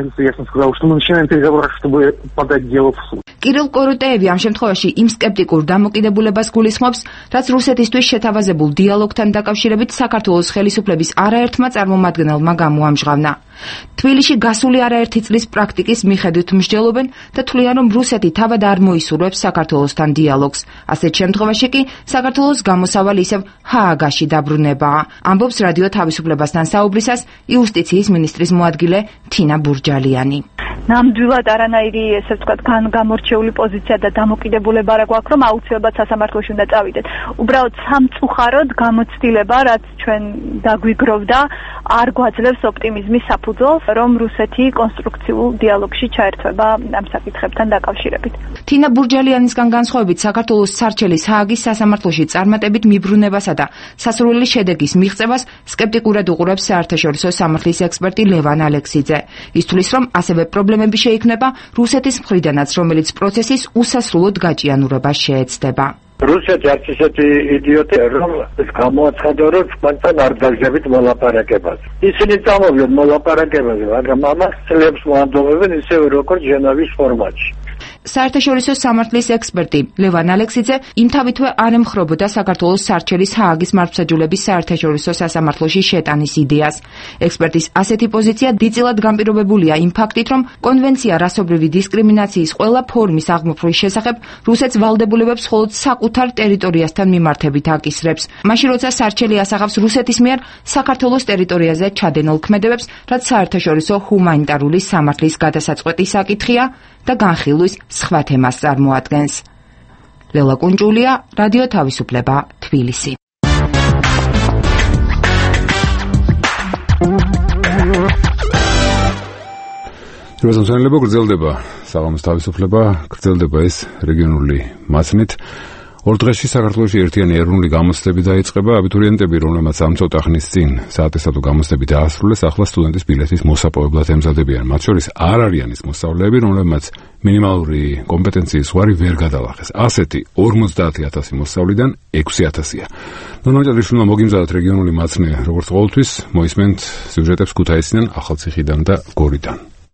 კირილ კოროტეევი ამ შემთხვევაში იმ სკეპტიკურ დამოკიდებულებას გულისხმობს, რაც რუსეთისთვის შეთავაზებულ დიალოგთან დაკავშირებით საქართველოს ხელისუფლების არაერთმა წარმომადგენელმა გამოამჟღავნა. თბილისში გასული არაერთი წლის პრაქტიკის მიხედვით მსჯელობენ და თვლიან, რომ რუსეთი თავად არ მოისურვებს საქართველოსთან დიალოგს. ასეთ შემთხვევაში კი საქართველოს გამოსავალი ისევ ჰააგაში დაბრუნებაა. ამბობს რადიო თავისუფლებასთან საუბრისას იუსტიციის მინისტრის მოადგილე თინა ბურჯალიანი. ნამდვილად არანაირი, ესე ვთქვათ, გამორჩეული პოზიცია და დამოკიდებულება არ გვაქვს, რომ აუცილებლად სასამართლოში უნდა წავიდეთ. უბრალოდ სამწუხაროდ გამოცდილება, რაც ჩვენ დაგვიგროვდა, არ გვაძლევს ოპტიმიზმის საფუძველს, რომ რუსეთი კონსტრუქციულ დიალოგში ჩაერთვება ამ საკითხებთან დაკავშირებით. თინა ბურჯალიანისგან განსხვავებით, საქართველოს სარჩელის ჰააგის სასამართლოში წარმატებით მიბრუნებასა და სასურველი შედეგის მიღწევას სკეპტიკურად უყურებს საერთაშორისო სამართლის ექსპერტი ლევან ალექსიძე. ის თვლის, რომ ასევე პრობლემები შეიქმნება რუსეთის მხრიდანაც, რომელიც პროცესის უსასრულოდ გაჭიანურებას შეეცდება. რუსეთი არც ისეთი იდიოტია, რომ გამოაცხადა, რომ თქვენთან არ დაგზავნით მოლაპარაკებას. ისინი წამოვიდნენ მოლაპარაკებაზე, მაგრამ ამას წლებს მოანდომებენ ისევე როგორც ჟენევის ფორმატში. საერთაშორისო სამართლის ექსპერტი ლევან ალექსიძე იმთავითვე არ ემხრობოდა საქართველოს სარჩელის ჰააგის მართლმსაჯულების საერთაშორისო სასამართლოში შეტანის იდეას. ექსპერტის ასეთი პოზიცია დიდწილად განპირობებულია იმ ფაქტით, რომ კონვენცია რასობრივი დისკრიმინაციის ყველა ფორმის აღმოფხვის შესახებ რუსეთს ვალდებულებებს მხოლოდ საკუთარ ტერიტორიასთან მიმართებით აკისრებს. მაშინ როცა სარჩელი ასახავს რუსეთის მიერ საქართველოს ტერიტორიაზე ჩადენილ ქმედებებს, რაც საერთაშორისო ჰუმანიტარული სამართლის გადასაწყვეტი საკითხია და განხილვის სხვა თემას წარმოადგენს. ლელა კუნჭულია, რადიო თავისუფლება, თბილისი. რეზონანსება გრძელდება, საღამოს თავისუფლება გრძელდება ეს რეგიონული მასნით. ორ დღეში საქართველოში ერთიანი ეროვნული გამოცდები დაიწყება. აბიტურიენტები, რომლებმაც ამ ცოტა ხნის წინ საათესადო გამოცდები დაასრულეს, ახლა სტუდენტის ბილეთის მოსაპოვებლად ემზადებიან. მათ შორის არ არიან ის მოსწავლეები, რომლებმაც მინიმალური კომპეტენციის ზღვარი ვერ გადალახეს. ასეთი ორმოცდაათი ათასი მოსწავლიდან ექვსი ათასია. ნონა ჭადრიშვილმა მოგიმზადათ რეგიონული მაცნე, როგორც ყოველთვის, მოისმენთ სიუჟეტებს ქუთაისიდან, ახალციხიდან და გორიდან.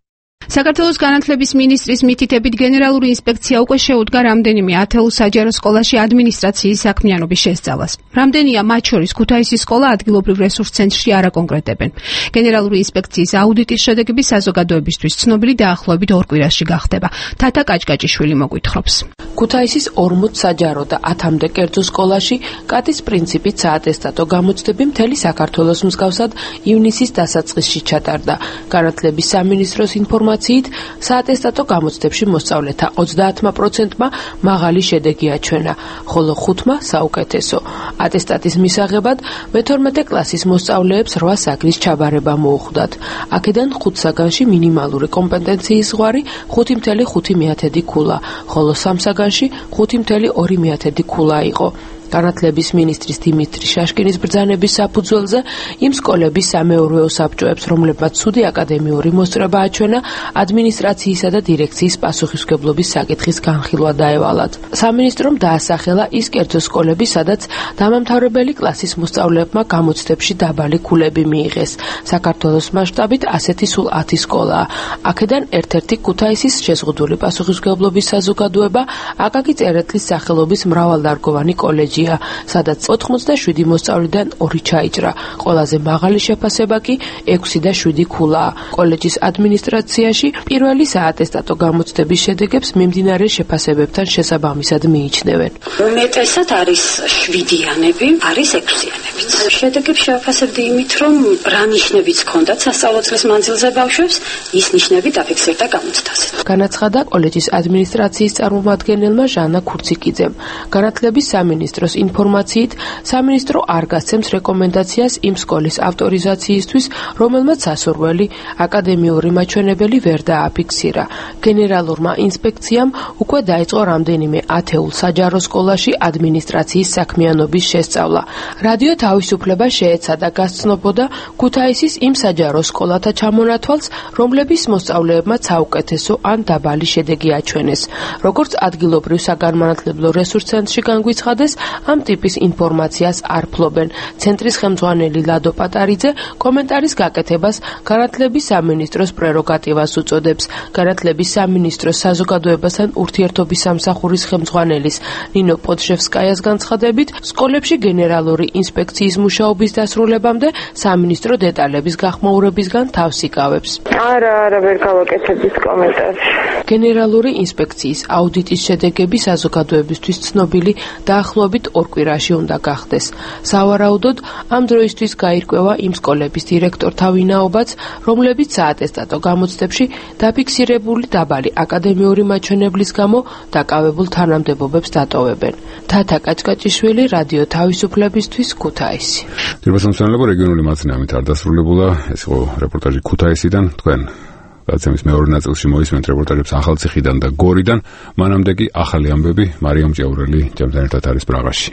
საქართველოს განათლების მინისტრის მითითებით გენერალური ინსპექცია უკვე შეუდგა რამდენიმე ათეულ საჯარო სკოლაში ადმინისტრაციის საქმიანობის შესწავლას. რამდენია მათ შორის ქუთაისის სკოლა ადგილობრივ რესურს ცენტრში არ აკონკრეტებენ. გენერალური ინსპექციის აუდიტის შედეგები საზოგადოებისთვის ცნობილი დაახლოებით ორ კვირაში გახდება. თათა კაჭკაჭიშვილი მოგვითხრობს. ქუთაისის ორმოც საჯარო და ათამდე კერძო სკოლაში კატის პრინციპით საატესტატო გამოცდები მთელი საქართველოს მსგავსად ივნისის დასაწყისში ჩატარდა. განათლების სამინისტროს ინფორმაციით საატესტატო გამოცდებში მოსწავლეთა ოცდაათმა პროცენტმა მაღალი შედეგი აჩვენა, ხოლო ხუთმა საუკეთესო. ატესტატის მისაღებად მეთორმეტე კლასის მოსწავლეებს რვა საგნის ჩაბარება მოუხდათ. აქედან ხუთ საგანში მინიმალური კომპეტენციის ზღვარი ხუთი მცდე ხუთი მეათედი ქულა, ხოლო სამ საგანში ხუთი მცდე ორი მეათედი ქულა იყო. განათლების მინისტრის დიმიტრი შაშკინის ბრძანების საფუძველზე იმ სკოლების სამეურვეო საბჭოებს, რომლებმაც ცუდი აკადემიური მოსწრება აჩვენა, ადმინისტრაციისა და დირექციის პასუხისმგებლობის საკითხის განხილვა დაევალათ. სამინისტრომ დაასახელა ის კერძო სკოლები, სადაც დამამთავრებელი კლასის მოსწავლეებმა გამოცდებში დაბალი ქულები მიიღეს. საქართველოს მასშტაბით ასეთი სულ ათი სკოლაა. აქედან ერთ-ერთი ქუთაისის შეზღუდული პასუხისმგებლობის საზოგადოება აკაკი წერეთლის სახელობის მრავალდარგოვანი კოლეჯი, სადაც ოთხმოცდაშვიდი მოსწავლიდან ორი ჩაიჭრა. ყველაზე მაღალი შეფასება კი ექვსი და შვიდი ქულაა. კოლეჯის ადმინისტრაციაში პირველი საატესტატო გამოცდების შედეგებს მიმდინარე შეფასებებთან შესაბამისად მიიჩნევენ. უმეტესად არის შვიდიანები, არის ექვსიანებიც. შედეგებს შევაფასებდი იმით, რომ რა ნიშნებიც ჰქონდათ სასწავლო წლის მანძილზე ბავშვებს, ის ნიშნები დაფიქსირდა გამოცდაზე. განაცხადა კოლეჯის ადმინისტრაციის წარმომადგენელმა ჟანა ქურციკიძემ. განათლების სამინისტროს ინფორმაციით, სამინისტრო არ გასცემს რეკომენდაციას იმ სკოლის ავტორიზაციისთვის, რომელმაც სასურველი აკადემიური მაჩვენებელი ვერ დააფიქსირა. გენერალურმა ინსპექციამ უკვე დაიწყო რამდენიმე ათეულ საჯარო სკოლაში ადმინისტრაციის საქმიანობის შესწავლა. რადიო თავისუფლება შეეცადა გასცნობოდა ქუთაისის იმ საჯარო სკოლათა ჩამონათვალს, რომლების მოსწავლეებმა საუკეთესო ან დაბალი შედეგი აჩვენეს. როგორც ადგილობრივ საგანმანათლებლო რესურს ცენტრში განგვიცხადეს, ამ ტიპის ინფორმაციას არ ფლობენ. ცენტრის ხელმძღვანელი ლადო პატარიძე კომენტარის გაკეთებას განათლების სამინისტროს პრეროგატივას უწოდებს. განათლების სამინისტროს საზოგადოებასთან ურთიერთობის სამსახურის ხელმძღვანელის ნინო პოდშევსკაიას განცხადებით, სკოლებში გენერალური ინსპექციის მუშაობის დასრულებამდე სამინისტრო დეტალების გახმაურებისგან თავს იკავებს. არა, არა, ვერ გავაკეთებ ის კომენტარი. გენერალური ინსპექციის აუდიტის შედეგები საზოგადოებისთვის ცნობილი დაახლოებით ორ კვირაში უნდა გახდეს. სავარაუდოდ, ამ დროისთვის გაირკვევა იმ სკოლების დირექტორთა ვინაობაც, რომლებიც საატესტატო გამოცდებში დაფიქსირებული დაბალი აკადემიური მაჩვენებლის გამო დაკავებულ თანამდებობებს დატოვებენ. თათა კაჭკაჭიშვილი, რადიო თავისუფლებისთვის, ქუთაისი. დირბასამცველებო რეგიონული მაცნამით არ დასრულებულა, ეს იყო რეპორტაჟი ქუთაისიდან, თქვენ გადაცემის მეორე ნაწილში მოისმენთ რეპორტაჟებს ახალციხიდან და გორიდან, მანამდე კი ახალი ამბები, მარიამ ჭიაურელი ჩემთან ერთად არის პრაღაში.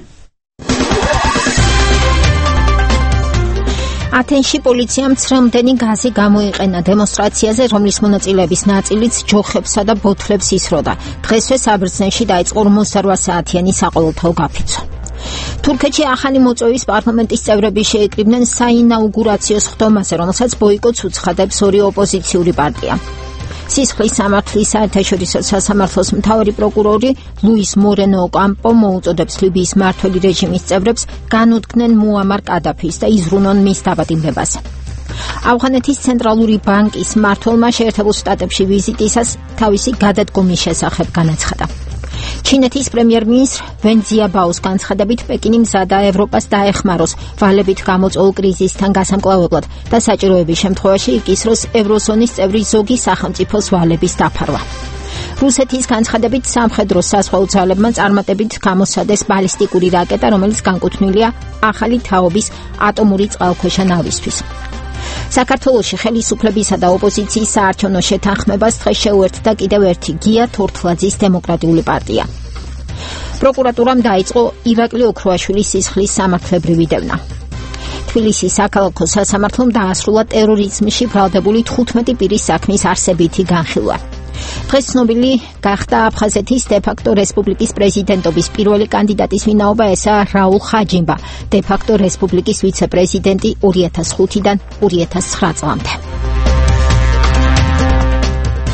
ათენში პოლიციამ ცრემლდენი გაზი გამოიყენა დემონსტრაციაზე, რომლის მონაწილეების ნაწილიც ჯოხებსა და ბოთლებს ისროდა. დღესვე საბრძნეში დაიწყო ორმოცდარვა საათიანი საყოველთაო გაფიცვა. თურქეთში ახალი მოწვევის პარლამენტის წევრები შეეკრიბნენ საინაუგურაციო სხდომაზე, რომელსაც ბოიკოტს უცხადებს ორი ოპოზიციური პარტია. სისხლის სამართლის საერთაშორისო სასამართლოს მთავარი პროკურორი ლუის მორენო ოკამპო მოუწოდებს ლიბიის მმართველი რეჟიმის წევრებს განუდგნენ მუამარ კადაფის და იზრუნონ მის დაბადებებას. ავღანეთის ცენტრალური ბანკის მმართველმა შეერთებულ შტატებში ვიზიტისას თავისი გადადგომის შესახებ განაცხადა. ჩინეთის პრემიერ-მინისტრ ვენ ძიაბაოს განცხადებით, პეკინი მზადაა ევროპას დაეხმაროს ვალებით გამოწვეულ კრიზისთან გასამკლავებლად და საჭიროების შემთხვევაში იკისროს ევროზონის წევრი ზოგი სახელმწიფოს ვალების დაფარვა. რუსეთის განცხადებით, სამხედრო საზღვაო ძალებმა წარმატებით გამოსცადეს ბალისტიკური რაკეტა, რომელიც განკუთვნილია ახალი თაობის ატომური წყალქვეშა ნავისთვის. საქართველოში ხელისუფლებისა და ოპოზიციის საარჩევნო შეთანხმებას დღეს შეუერთდა კიდევ ერთი გია თორთლაძის დემოკრატიული პარტია. პროკურატურამ დაიწყო ირაკლი ოქროაშვილის სისხლის სამართლებრივი დევნა. თბილისის საქალაქო სასამართლომ დაასრულა ტერორიზმში ბრალდებული თხუთმეტი პირის საქმის არსებითი განხილვა. დღეს ცნობილი გახდა აფხაზეთის დე-ფაქტო რესპუბლიკის პრეზიდენტობის პირველი კანდიდატის ვინაობა, ესაა რაულ ხაჯიმბა, დე-ფაქტო რესპუბლიკის ვიცე-პრეზიდენტი ორი ათას ხუთიდან ორი ათას ცხრა წლამდე.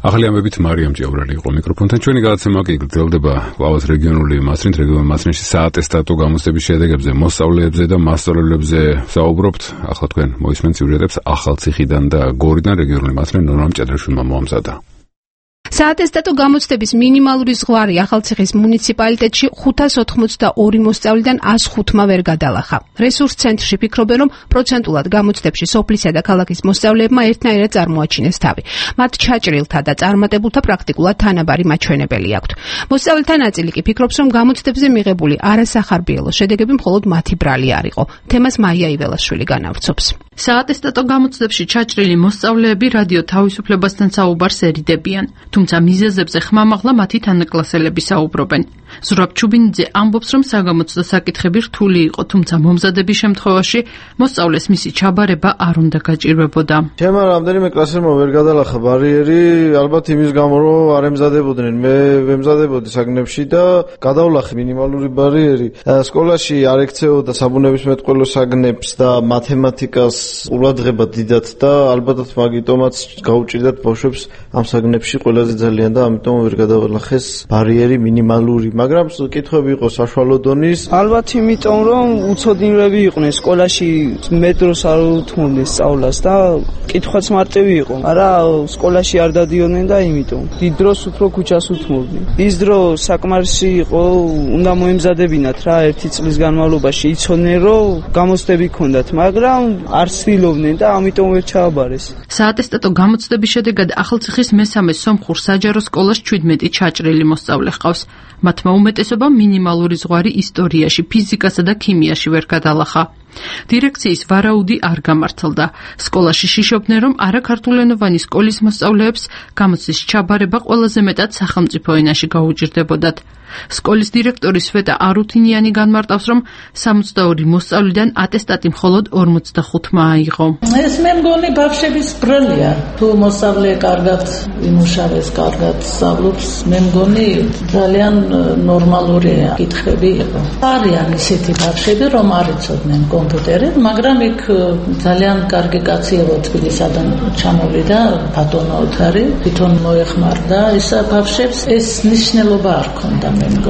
ახალი ამბებით მარიამ ჭიაურელი იყო მიკროფონთან. ჩვენი გადაცემა კი გრძელდება კვლავაც რეგიონული მასწრით, რეგიონულ მასწრინში საატესტატო გამოცდების შედეგებზე, მოსწავლეებზე და მასწავლებლებზე საუბრობთ. ახლა თქვენ მოისმენთ სიუჟეტებს ახალციხიდან და გორიდან. რეგიონული მასწრინი ნორამ ჭადრაშვილმა მოამზადა. საატესტატო გამოცდების მინიმალური ზღვარი ახალციხის მუნიციპალიტეტში ხუთას ოთხმოცდაორი მოსწავლიდან ას ხუთმა ვერ გადალახა. რესურს ცენტრში ფიქრობენ, რომ პროცენტულად გამოცდებში სოფლისა და ქალაქის მოსწავლეებმა ერთნაირად წარმოაჩინეს თავი. მათ ჩაჭრილთა და წარმატებულთა პრაქტიკულად თანაბარი მაჩვენებელი აქვთ. მოსწავლეთა ნაწილი კი ფიქრობს, რომ გამოცდებზე მიღებული არასახარბიელო შედეგები მხოლოდ მათი ბრალი არ იყო. თემას მაია იველაშვილი განავრცობს. საატესტატო გამოცდებში ჩაჭრილი მოსწავლეები რადიო თავისუფლებასთან საუბარს ერიდებიან. თუმცა მიზეზებზე ხმამაღლა მათი თანაკლასელები საუბრობენ. ზურაბ ჩუბინიძე ამბობს, რომ საგამოცდო საკითხები რთული იყო, თუმცა მომზადების შემთხვევაში მოსწავლეს მისი ჩაბარება არ უნდა გაჭირვებოდა. ჩემმა რამდენიმე კლასელმა ვერ გადალახა ბარიერი, ალბათ იმის გამო, რომ არ ემზადებოდნენ. მე ვემზადებოდი საგნებში და გადავლახე მინიმალური ბარიერი. სკოლაში არ ექცეოდა საბუნებისმეტყველო საგნებს და მათემატიკას ყურადღება დიდად და ალბათად მაგიტომაც გაუჭირდათ ბავშვებს ამ საგნებში ყველაზე ძალიან და ამიტომ ვერ გადავლახეს ბარიერი მინიმალური. მაგრამ კითხვები იყო საშუალო დონის. ალბათ იმიტომ რომ უცოდინლები იყვნენ სკოლაში მეტროს არ უთმობდნენ სწავლას და კითხვაც მარტივი იყო. არა სკოლაში არ დადიოდნენ და იმიტომ დიდ დროს უფრო ქუჩას უთმობდნენ. ის დრო საკმარისი იყო, უნდა მოემზადებინათ რა ერთი წლის განმავლობაში იცოდნენ რომ გამოცდები ჰქონდათ, მაგრამ არ ცდილობდნენ და ამიტომ ვერ ჩააბარეს. საატესტატო გამოცდების შედეგად ახალციხის მესამე სომხურ საჯარო სკოლას ჩვიდმეტი ჩაჭრილი მოსწავლე ჰყავს. მათმა უმეტესობამ მინიმალური ზღვარი ისტორიაში, ფიზიკასა და ქიმიაში ვერ გადალახა. დირექციის ვარაუდი არ გამართლდა. სკოლაში შიშობდნენ, რომ არაქართულენოვანი სკოლის მოსწავლეებს გამოცდის ჩაბარება ყველაზე მეტად სახელმწიფო ენაში გაუჭირდებოდათ. სკოლის დირექტორი სვეტა არუთინიანი განმარტავს, რომ სამოცდაორი მოსწავლიდან ატესტატი მხოლოდ ორმოცდახუთმა აიღო. ეს მე მგონი ბავშვების ბრალია. თუ მოსწავლე კარგად იმუშავეს, კარგად სწავლობს, მე მგონი ძალიან ნორმალური კითხები იყო. არიან ისეთი ბავშვები, რომ არ იცოდნენ კომპიუტერი, მაგრამ იქ ძალიან კარგი კაცი იყო თბილისიდან ჩამოვიდა, ბატონო ოთარი, თვითონ მოეხმარდა ის ბავშვებს, ეს ნიშნულობა არ ქონდა.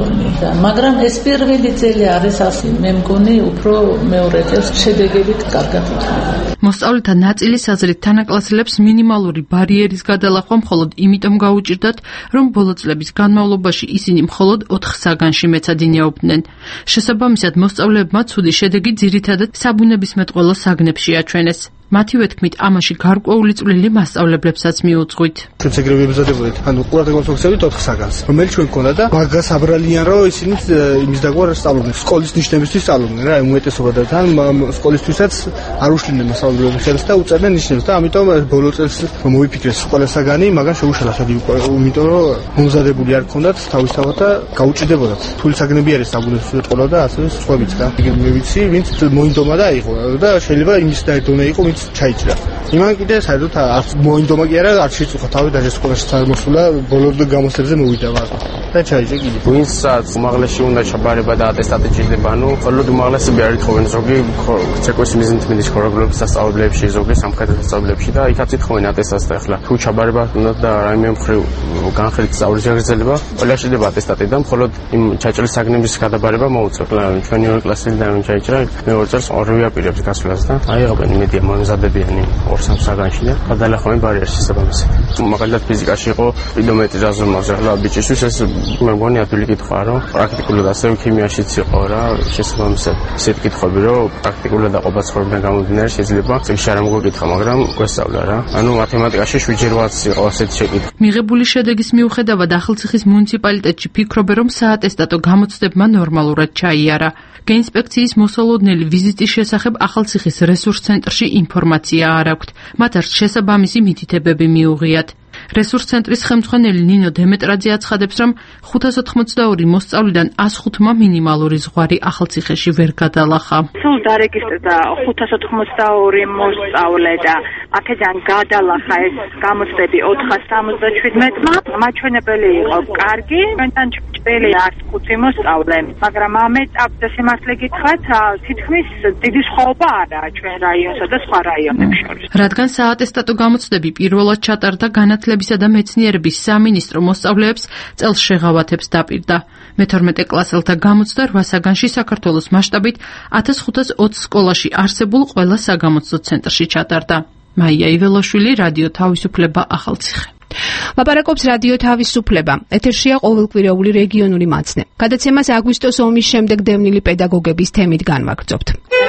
მაგრამ ეს პირველი წელი არის ასე, მე მგონი უფრო მეორე წელს შედეგებით კარგად იქნება. მოსწავლეთა ნაწილის აზრით თანაკლასელებს მინიმალური ბარიერის გადალახვა მხოლოდ იმიტომ გაუჭირდათ, რომ ბოლო წლების განმავლობაში ისინი მხოლოდ ოთხ საგანში მეცადინეობდნენ. შესაბამისად, მოსწავლეებმა ცუდი შედეგი ძირითადად საბუნებისმეტყველო საგნებში აჩვენეს. მათივე თქმით, ამაში გარკვეული წვლილი მასწავლებლებსაც მიუძღვით. ჩვენც ეგრევე ვემზადებოდით, ანუ ყურადღებას ვაქცევით ოთხ საგანს, რომელიც ჩვენ გქონდა და მაგას აბრალიან, რომ ისინი იმის დაგვარ სწავლობდნენ, სკოლის ნიშნებისთვის სწავლობდნენ რა, უმეტესობა და თან სკოლისთვისაც არ უშლიდნენ მასწავლებლების ხელს და უწერდნენ ნიშნებს და ამიტომ ბოლო წელს მოვიფიქრეს ყველა საგანი, მაგან შეუშალა სადი, იმიტომ რომ მომზადებული არ გქონდათ თავისთავად და გაუჭირდებოდათ. თული საგნები არის საბუნებისმეტყველო და ასევე სხვაებიც რა. მე ვიცი, ვინც მოინდომა და იყო და შეიძლება იმის დაედონა იყო, ვინც ჩაიჭრა. იმან კიდე საერთოდ არც მოინდომა კი არა, არც შეწუხა თავი და სკოლაში წარმოსულა, ბოლო გამოცდებზე მოვიდა მაგრამ და ჩაიჭრა კიდე. ვინცაც უმაღლესში უნდა ჩაბარება და ატესტატი ჭირდება, ანუ ხოლმე უმაღლესები არ ითხოვენ ზოგი ცეკვის მიზნით ხოროგლობის სასწავლებლებში, ზოგი სამხედრო სასწავლებლებში და იქაც ითხოვენ ატესტატს და ახლა თუ ჩაბარება უნდა და რაიმე მხრივ განხრით სწავლის აღგრძელება, ყველა შეიძლება ატესტატი და მხოლოდ იმ ჩაჭრილი საგნების გადაბარება მოუწევს. ჩვენი ორი კლასიდან რომ ჩაიჭრა, მეორე წელს ორივე აპირებს გასვლას და აიღებენ იმედია მომზადებიანი ორ-სამ საგანში და გადალახვენ ბარიერს შესაბამისად. მაგალითად ფიზიკაში იყო პიდომეტრი რაზომაზე, ახლა ბიჭისთვის ეს მე მგონი ადვილი კითხვა, რომ პრაქტიკულად ასევე ქიმიაშიც იყო რა, შესაბამისად. ისეთი კითხვები, რომ პრაქტიკულად დაყოფა ცხოვრებიდან გამომდინარე შეიძლება წიგნში არ მოგეკითხა, მაგრამ გვესწავლა რა. ანუ მათემატიკაში შვიდ რვაც იყო ასეთი შეკითხვა. მიღებული შედეგის მიუხედავად ახალციხის მუნიციპალიტეტში ფიქრობენ, რომ საატესტატო გამოცდებმა ნორმალურად ჩაიარა. გეინსპექციის მოსალოდნელი ვიზიტის შესახებ ახალციხის რესურს ცენტრში ინფორმაცია არ აქვთ. მათ არც შესაბამისი მითითებები მიუღიათ. რესურს ცენტრის ხელმძღვანელი ნინო დემეტრაძე აცხადებს, რომ ხუთას ოთხმოცდაორი მოსწავლიდან ას ხუთმა მინიმალური ზღვარი ახალციხეში ვერ გადალახა. სულ დარეგისტრდა ხუთას ოთხმოცდაორი მოსწავლე და აქედან გადალახა ეს გამოცდები ოთხას სამოცდაშვიდმეტმა, მაჩვენებელი იყო კარგი, ჩვენთან ჭრელი არც ხუთი მოსწავლე, მაგრამ ამ ეტაპზე სიმართლე გითხრათ, თითქმის დიდი სხვაობა არაა ჩვენ რაიონსა და სხვა რაიონებს შორის. რადგან საატესტატო გამოცდები პირველად ჩატარდა, განათლებისა და მეცნიერების სამინისტრო მოსწავლეებს წელს შეღავათებს დაპირდა. მეთორმეტე კლასელთა გამოცდა რვა საგანში საქართველოს მასშტაბით ათას ხუთას ოცი სკოლაში არსებულ ყველა საგამოცდო ცენტრში ჩატარდა. მაია იველაშვილი, რადიო თავისუფლება, ახალციხე. ლაპარაკობს რადიო თავისუფლება. ეთერშია ყოველკვირეული რეგიონული მაცნე. გადაცემას აგვისტოს ომის შემდეგ დევნილი პედაგოგების თემით განვაგრძობთ.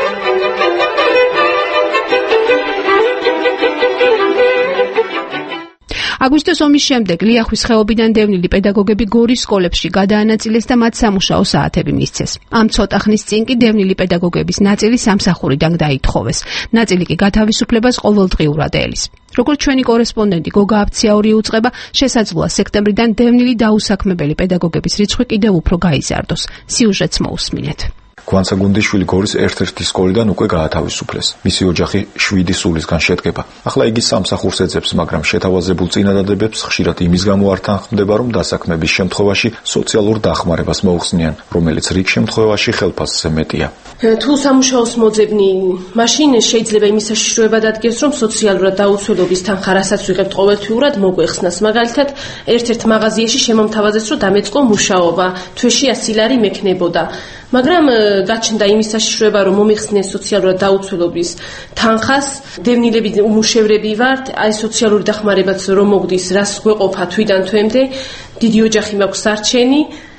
აგვისტოს ომის შემდეგ ლიახვის ხეობიდან დევნილი პედაგოგები გორის სკოლებში გადაანაწილეს და მათ სამუშაო საათები მისცეს. ამ ცოტა ხნის წინ კი დევნილი პედაგოგების ნაწილი სამსახურიდან დაითხოვეს. ნაწილი კი გათავისუფლებას ყოველდღიურად ელის. როგორც ჩვენი კორესპონდენტი გოგა აფციაური უწყება, შესაძლოა სექტემბრიდან დევნილი დაუსაქმებელი პედაგოგების რიცხვი კიდევ უფრო გაიზარდოს. სიუჟეტს მოусმინეთ. გვანცა გუნდიშვილი გორის ერთ-ერთი სკოლიდან უკვე გაათავისუფლეს. მისი ოჯახი შვიდი სულისგან შედგება. ახლა იგი სამსახურს ეძებს, მაგრამ შეთავაზებულ წინადადებებს ხშირად იმის გამო არ თანხმდება, რომ დასაქმების შემთხვევაში სოციალურ დახმარებას მოუხსნიან, რომელიც რიგ შემთხვევაში ხელფასზე მეტია. თუ სამუშაოს მოძებნი, მაშინ შეიძლება იმის საშიშროება დადგეს, რომ სოციალურად დაუცველობის თანხა, რასაც ვიღებთ ყოველთვიურად, მოგვეხსნას. მაგალითად, ერთ-ერთ მაღაზიაში შემომთავაზეს, რომ დამეწყო მუშაობა, თვეში ასი ლარი მექნებოდა. მაგრამ გაჩნდა იმის საშიშროება, რომ მომიხსნეს სოციალურად დაუცველობის თანხას, დევნილები უმუშევრები ვართ, აი სოციალური დახმარებაც რომ მოგდის, რას გვეყოფა თვიდან თვემდე, დიდი ოჯახი მაქვს სარჩენი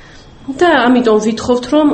და ამიტომ ვითხოვთ, რომ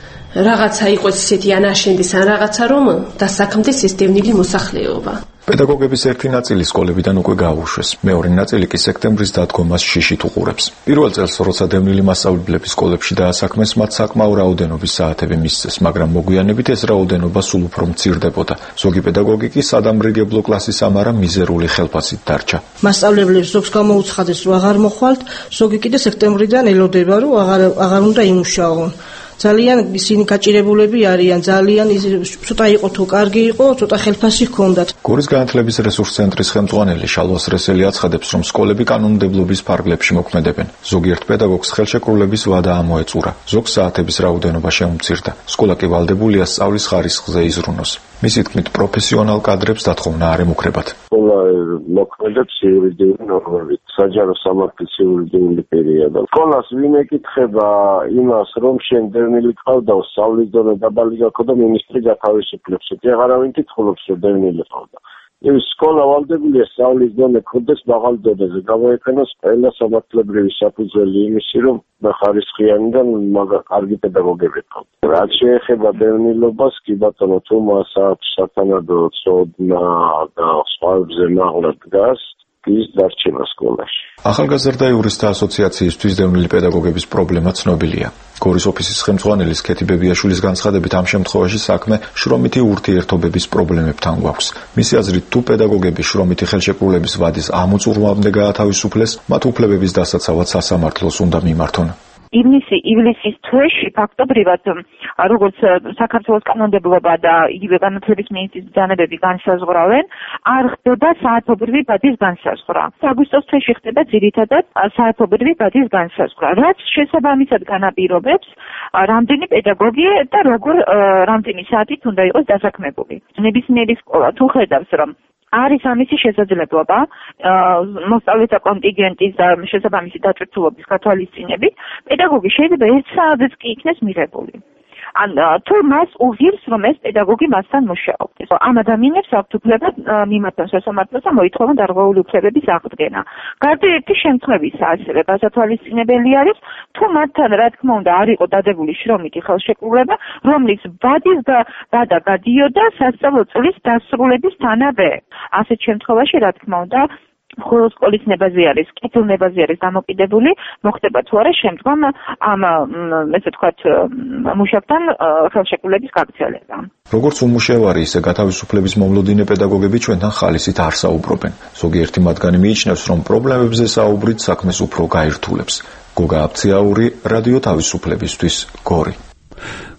რაღაცა იყოს ისეთი ანაშენდეს ან რაღაცა, რომ დასაქმდეს ეს დევნილი მოსახლეობა. პედაგოგების ერთი ნაწილი სკოლებიდან უკვე გაუშვეს. მეორე ნაწილი კი სექტემბრის დადგომას შიშით უყურებს. პირველ წელს, როცა დევნილი მასწავლებლები სკოლებში დაასაქმეს, მათ საკმაო რაოდენობის საათები მისცეს, მაგრამ მოგვიანებით ეს რაოდენობა სულ უფრო მცირდებოდა. ზოგი პედაგოგი კი სადამრიგებლო კლასის ამარა მიზერული ხელფასით დარჩა. მასწავლებლებს ზოგს გამოუცხადეს, რომ აღარ მოხვალთ, ზოგი კიდე სექტემბრიდან ელოდება, რომ აღარ აღარ უნდა იმუშაონ. ძალიან ისინი გაჭირებულები არიან, ძალიან ცოტა იყო თუ კარგი იყო, ცოტა ხელფასი ჰქონდათ. გორის განათლების რესურს ცენტრის ხელმძღვანელი შალვა სრესელი აცხადებს, რომ სკოლები კანონმდებლობის ფარგლებში მოქმედებენ. ზოგიერთ პედაგოგს ხელშეკრულების ვადა ამოეწურა. ზოგ საათების რაოდენობა შემომცირდა. სკოლა კი ვალდებულია სწავლის ხარისხზე იზრუნოს. მისი თქმით, პროფესიონალ კადრებს დათხოვნა არ ემუქრებათ. სკოლა მოქმედებს იურიდიული ნორმებით, საჯარო სამართლის იურიდიული პერიოდა. სკოლას ვინ ეკითხება იმას, რომ შენ დევნილი ყავდა, სწავლის დონე დაბალი გაქვს და მინისტრი გათავისუფლებს. ეს აღარავინ კითხულობს, რომ დევნილი ყავდა. ეს სკოლა ვალდებულია სწავლის დონე ქონდეს მაღალ დონეზე, გამოიყენოს ყველა სამართლებრივი საფუძველი იმისი, რომ ხარისხიანი და კარგი პედაგოგები ყავდა. რაც შეეხება დევნილობას, კი ბატონო, თუ მას აქვს სათანადო ცოდნა და სხვებზე მაღლა დგას, ის დარჩება სკოლაში. ახალგაზრდა იურისტთა ასოციაციისთვის დევნილი პედაგოგების პრობლემა ცნობილია. გორის ოფისის ხელმძღვანელის ქეთი ბებიაშვილის განცხადებით, ამ შემთხვევაში საქმე შრომითი ურთიერთობების პრობლემებთან გვაქვს. მისი აზრით, თუ პედაგოგები შრომითი ხელშეკრულების ვადის ამოწურვამდე გაათავისუფლეს, მათ უფლებების დასაცავად სასამართლოს უნდა მიმართონ. ივნისი ივლისის თვეში ფაქტობრივად როგორც საქართველოს კანონმდებლობა და იგივე განათლების მინისტრის ბრძანებები განსაზღვრავენ, არ ხდება საათობრივი ბადის განსაზღვრა. აგვისტოს თვეში ხდება ძირითადად საათობრივი ბადის განსაზღვრა, რაც შესაბამისად განაპირობებს რამდენი პედაგოგი და როგორ რამდენი საათით უნდა იყოს დასაქმებული. ნებისმიერი სკოლა თუ ხედავს, რომ არის ამისი შესაძლებლობა მოსწავლეთა კონტინგენტის და შესაბამისი დაწესებულების გათვალისწინებით, პედაგოგი შეიძლება ერთ საათზეც კი იქნეს მიღებული. ან თუ მას უღირს, რომ ეს პედაგოგი მასთან მუშაობდეს. ამ ადამიანებს აქვთ უფლება მიმართონ სასამართლოს და მოითხოვონ დარღვეული უფლებების აღდგენა. გარდა ერთი შემთხვევისა, ასევე გასათვალისწინებელი არის, თუ მათთან რა თქმა უნდა არ იყო დადებული შრომითი ხელშეკრულება, რომლის ვადის ვადა გადიოდა სასწავლო წლის დასრულებისთანავე. ასეთ შემთხვევაში რა თქმა უნდა ხოლო სკოლის ნებაზე არის, კეთილ ნებაზე არის დამოკიდებული, მოხდება თუ არა შემდგომ ამ ესე ვთქვათ მუშაკთან ხელშეკრულების გაგრძელება. როგორც უმუშევარი, ისე გათავისუფლების მომლოდინე პედაგოგები ჩვენთან ხალისით არ საუბრობენ. ზოგიერთი მათგანი მიიჩნევს, რომ პრობლემებზე საუბრით საქმეს უფრო გაირთულებს. გოგა აფციაური, რადიო თავისუფლებისთვის, გორი.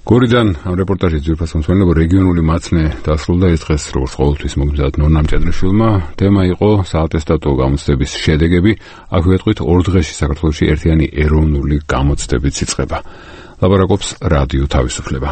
გორიდან ამ რეპორტაჟის ძირფას მსმენელო რეგიონული მაცნე დასრულდა ეს დღეს როგორც ყოველთვის მოგზაურობთ ნონა მჭედრიშვილმა. თემა იყო საატესტატო გამოცდების შედეგები. აქ ვეთყვით ორ დღეში საქართველოში ერთიანი ეროვნული გამოცდების იწყება. ლაბორატორს რადიო თავისუფლება.